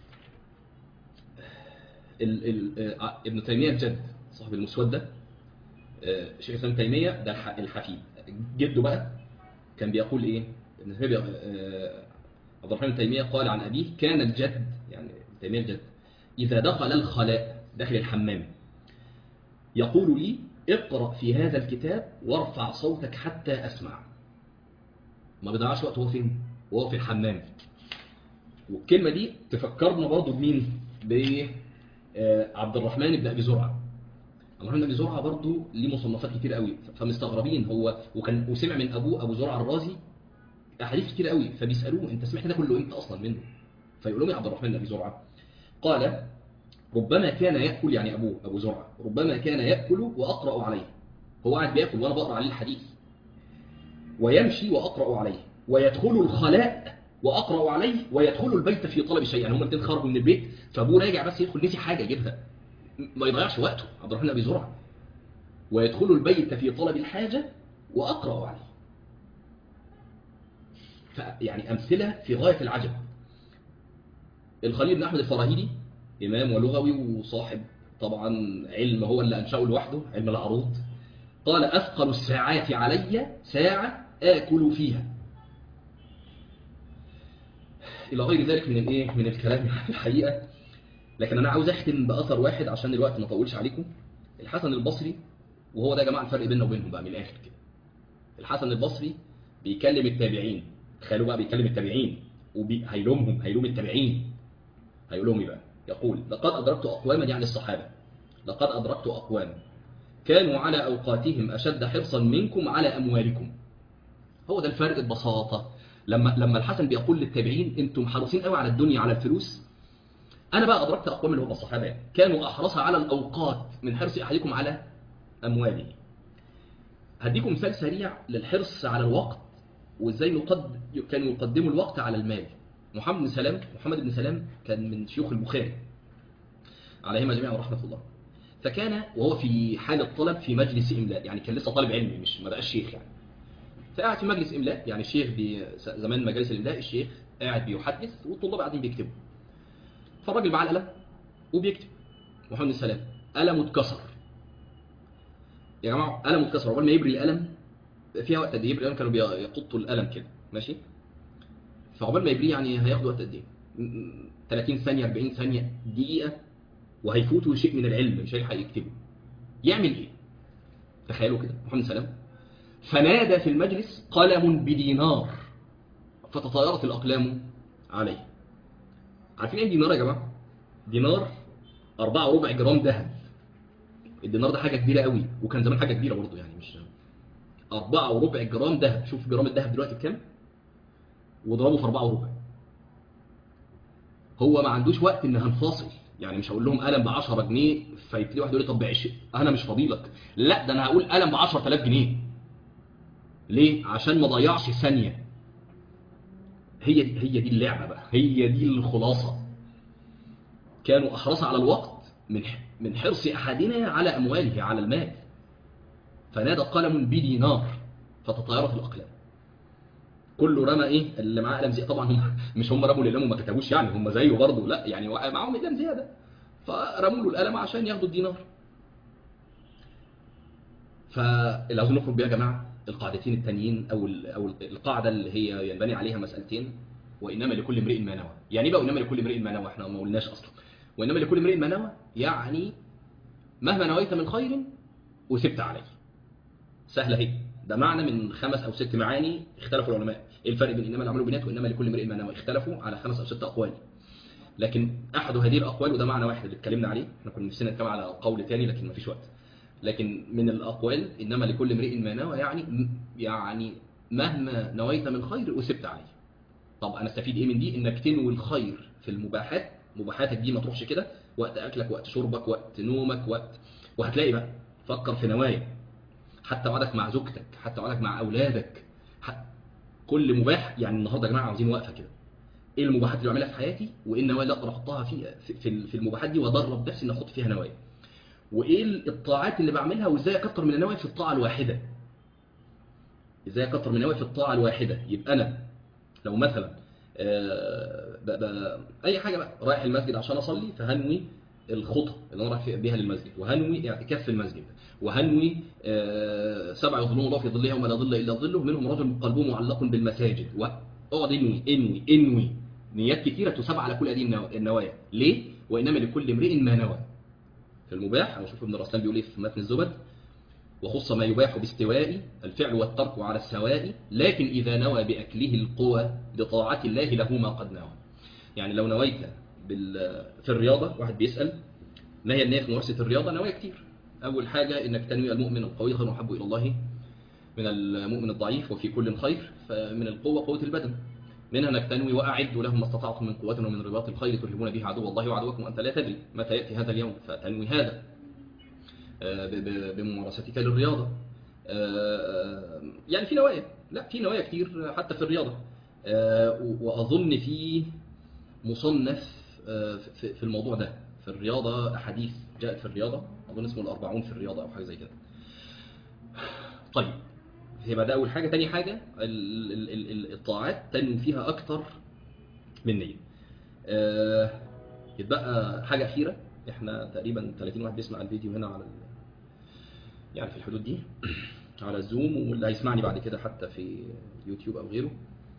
ابن تيمية الجد صاحب المسودة، شيخ الإسلام تيمية ده الحفيد، جده بقى كان بيقول إيه؟ ابن تيمية عبد الرحمن بن تيمية قال عن أبيه كان الجد، يعني ابن تيمية الجد، إذا دخل الخلاء داخل الحمام يقول لي اقرأ في هذا الكتاب وارفع صوتك حتى أسمع. ما بيضيعش وقت، هو فين؟ وهو في الحمام. والكلمة دي تفكرنا برضو بمين؟ بعبد الرحمن بن أبي زرعة. عبد الرحمن بن أبي زرعة برضو ليه مصنفات كتير قوي، فمستغربين هو وسمع من أبوه أبو زرعة الرازي أحاديث كتير قوي، فبيسألوه أنت سمعت ده كله أنت أصلا منه؟ فيقول لهم يا عبد الرحمن بن أبي زرعة قال ربما كان يأكل، يعني أبوه أبو زرعة ربما كان يأكل وأقرأ عليه، هو قاعد بيأكل وأنا بقرأ عليه الحديث، ويمشي وأقرأ عليه، ويدخل الخلاء وأقرأ عليه، ويدخل البيت في طلب شيء. يعني هم الاثنين خرجوا من البيت فأبوه راجع بس يدخل نسي حاجة يجيبها، ما يضيعش وقته عبد الرحمن أبي زرعة. ويدخل البيت في طلب الحاجة وأقرأ عليه. يعني أمثلة في غاية العجب. الخليل بن أحمد الفراهيدي إمام ولغوي وصاحب طبعا علم هو اللي أنشأه لوحده، علم العروض، قال أثقل الساعات علي ساعة آكل فيها، إلى غير ذلك من الإيه؟ من الكلام الحقيقة. لكن أنا عاوز أختم بأثر واحد عشان الوقت ما طولش عليكم. الحسن البصري، وهو ده يا جماعة الفرق بيننا وبينهم بقى من الآخر كده. الحسن البصري بيكلم التابعين، تخيلوا بقى بيكلم التابعين وهيلومهم، هيلوم التابعين، هيقول لهم بقى، يقول لقد أدركت أقواما، يعني الصحابة، لقد أدركت أقواما كانوا على أوقاتهم أشد حرصا منكم على أموالكم. هو ده الفرق ببساطة. لما الحسن بيقول للتابعين أنتم حريصين قوي على الدنيا على الفلوس، أنا بقى أدركت أقوام اللي هم الصحابة كانوا أحرص على الأوقات من حرص أحدكم على أمواله. هديكم مثال سريع للحرص على الوقت وإزاي كانوا يقدموا الوقت على المال. محمد بن سلام كان من شيوخ البخاري عليهما جميعا ورحمة الله. فكان وهو في حال الطلب في مجلس إملاء، يعني كان لسه طالب علمي، مش ما بقاش شيخ يعني. فقاعد في مجلس إملاء، يعني الشيخ زمان مجالس الإملاء الشيخ قاعد بيحدث والطلاب قاعدين بيكتبوا. فالراجل معاه القلم وبيكتب محمد السلام، قلمه اتكسر. يا جماعه قلمه اتكسر، عقبال ما يبري القلم فيها وقت قد ايه؟ يبري القلم كانوا بيقطوا القلم كده ماشي، فعقبال ما يبريه يعني هياخد وقت قد ايه؟ 30 ثانيه، 40 ثانيه، دقيقه، وهيفوتوا شيء من العلم مش هيلحق يكتبه. يعمل ايه؟ تخيلوا كده محمد سلام فنادى في المجلس قلم بدينار فتطايرت الاقلام عليه. عارفين ايه دينار يا جماعه؟ دينار 4 جرام ذهب. الدينار ده حاجه كبيره قوي، وكان زمان حاجه كبيره برضه يعني، مش 4 جرام ذهب. شوف جرام الذهب دلوقتي بكام واضربه في 4. هو ما عندوش وقت ان هنفاصل، يعني مش هقول لهم قلم ب 10 جنيه فيبتدي واحد يقول لي طب ب 20، انا مش فاضيلك، لا ده انا هقول قلم ب 10000 جنيه. ليه؟ عشان ما ضيعش ثانيه. هي دي اللعبه بقى، هي دي الخلاصه. كانوا احرص على الوقت من حرص احدنا على امواله، على المال. فنادى قلم بدينار فتطايرت الاقلام. كله رمى ايه اللي معاه قلم زياده. طبعا هم مش هم رموا القلم وما كتبوش يعني، هم زيه برضه، لا يعني معاهم قلم زياده فرموا له القلم عشان ياخدوا الدينار. فاللي عاوزين نخرج بيها يا جماعه القاعدتين التانيين، او القاعده اللي هي ينبني عليها مسالتين. وانما لكل امرئ ما نوى. يعني ايه بقى وانما لكل امرئ ما نوى؟ احنا ما قلناش اصلا. وانما لكل امرئ ما نوى يعني مهما نويت من خير وثبت عليه. سهله اهي. ده معنى من 5 أو 6 معاني اختلفوا العلماء. ايه الفرق بين انما الاعمال بالنيات وانما لكل امرئ ما نوى؟ اختلفوا على 5 أو 6 اقوال. لكن احد هذه الاقوال، وده معنى واحد اللي اتكلمنا عليه، احنا كنا نفسنا نتكلم على قول ثاني لكن مفيش وقت. لكن من الاقوال انما لكل امرئ ما نوى يعني مهما نويت من خير وثبت عليه. طب انا استفيد ايه من دي؟ انك تنوي الخير في المباحات. مباحاتك دي ما تروحش كده، وقت اكلك، وقت شربك، وقت نومك، وهتلاقي بقى فكر في نوايا. حتى وعدك مع زوجتك، حتى وعدك مع اولادك، كل مباح. يعني النهارده يا جماعه عاوزين وقفه كده. ايه المباحات اللي بعملها في حياتي، وايه النوايا اللي اقدر احطها في المباحات دي، وادرب نفسي ان احط فيها نوايا. وايه الطاعات اللي بعملها، وازاي اكتر من النوايا في الطاعه الواحده. ازاي اكتر من النوايا في الطاعه الواحده. يبقى انا لو مثلا اي حاجه بقى رايح المسجد عشان اصلي، فهنوي الخطى اللي انا رايح بيها للمسجد، وهنوي اعتكاف في المسجد، وهنوي 7 يظلون الله في ظله يوم لا ظل الا ظله، منهم رجل قلبه معلق بالمساجد. واقعد انوي انوي انوي نيات كثيره تساب على كل هذه النوايا. ليه؟ وانما لكل امرئ ما نوى. في المباح انا اشوف ابن رسلان بيقول ايه في متن الزبد: وخص ما يباح باستواء الفعل والترك على السواء، لكن إذا نوى بأكله القوى لطاعة الله له ما قد نوى. يعني لو نويت في الرياضة، واحد بيسأل ما هي النية في ممارسة الرياضة؟ نوايا كتير. أول حاجة إنك تنوي المؤمن القوي خير وأحب إلى الله من المؤمن الضعيف، وفي كل خير. فمن القوة قوة البدن، منها انك تنوي واعدوا لهم ما استطعتم من قوة ومن رباط الخيل ترهبون به عدو الله وعدوكم وانت لا تدري متى ياتي هذا اليوم، فتنوي هذا بممارستك للرياضة. يعني في نوايا، لا في نوايا كتير حتى في الرياضة. وأظن في مصنف في الموضوع ده في الرياضة، أحاديث جاءت في الرياضة، أظن اسمه الأربعون في الرياضة أو حاجة زي كده. طيب يبقى ده أول حاجة. تاني حاجة الطاعات تنوي فيها أكتر من نية. يتبقى حاجة أخيرة. إحنا تقريبا 30 واحد بيسمع الفيديو هنا على يعني في الحدود دي على الزوم، واللي هيسمعني بعد كده حتى في يوتيوب أو غيره.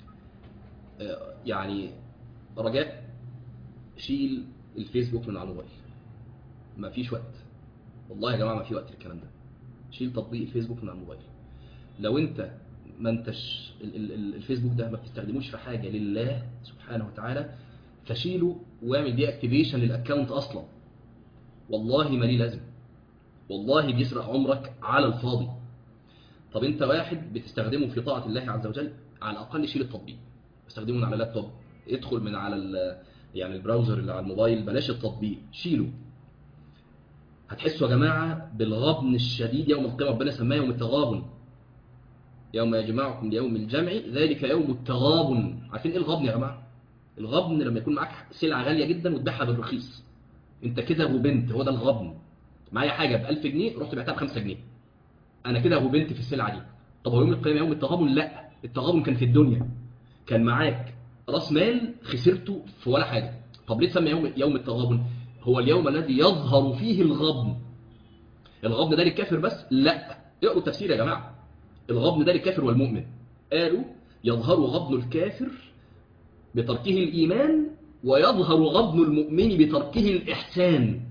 يعني رجاء شيل الفيسبوك من على الموبايل. ما فيش وقت والله يا جماعة، ما في وقت للكلام ده. شيل تطبيق الفيسبوك من على الموبايل. لو انت ما انتش الفيسبوك ده ما بتستخدموش في حاجة لله سبحانه وتعالى، فشيله واعمل دي اكتيفيشن للاكونت اصلا. والله ما ليه لازم، والله بيسرق عمرك على الفاضي. طب انت واحد بتستخدمه في طاعة الله عز وجل، على الاقل شيل التطبيق. استخدمه من على اللابتوب، ادخل من على يعني البراوزر اللي على الموبايل، بلاش التطبيق، شيله. هتحسوا يا جماعة بالغبن الشديد يوم القيامة. ربنا سماه يوم التغابن، يوم يجمعكم ليوم الجمع ذلك يوم التغابن. عارفين ايه الغبن يا جماعة؟ الغبن لما يكون معاك سلعة غالية جدا وتبيعها بالرخيص، انت كده غبنت. هو ده الغبن. معايا حاجة ب1000 جنيه رحت بعتها ب5 جنيه، انا كده غبنت في السلعة دي. طب هو يوم القيامة يوم التغابن؟ لا، التغابن كان في الدنيا، كان معاك راس مال خسرته في ولا حاجة، طب ليه تسمى يوم التغابن؟ هو اليوم الذي يظهر فيه الغبن. الغبن ده للكافر بس؟ لا، اقروا التفسير يا جماعة. الغبن ده للكافر والمؤمن. قالوا يظهر غبن الكافر بتركه الإيمان، ويظهر غبن المؤمن بتركه الإحسان.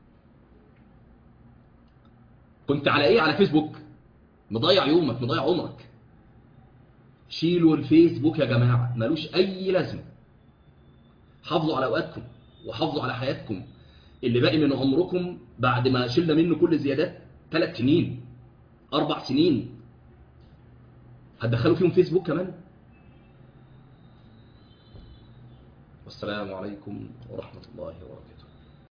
كنت على ايه؟ على فيسبوك، مضيع يومك، مضيع عمرك. شيلوا الفيسبوك يا جماعة، ملوش أي لازمة. حافظوا على أوقاتكم وحافظوا على حياتكم. اللي باقي من عمركم بعد ما شلنا منه كل الزيادات 3 سنين 4 سنين، هتدخلوا فيهم فيسبوك كمان؟ والسلام عليكم ورحمة الله وبركاته.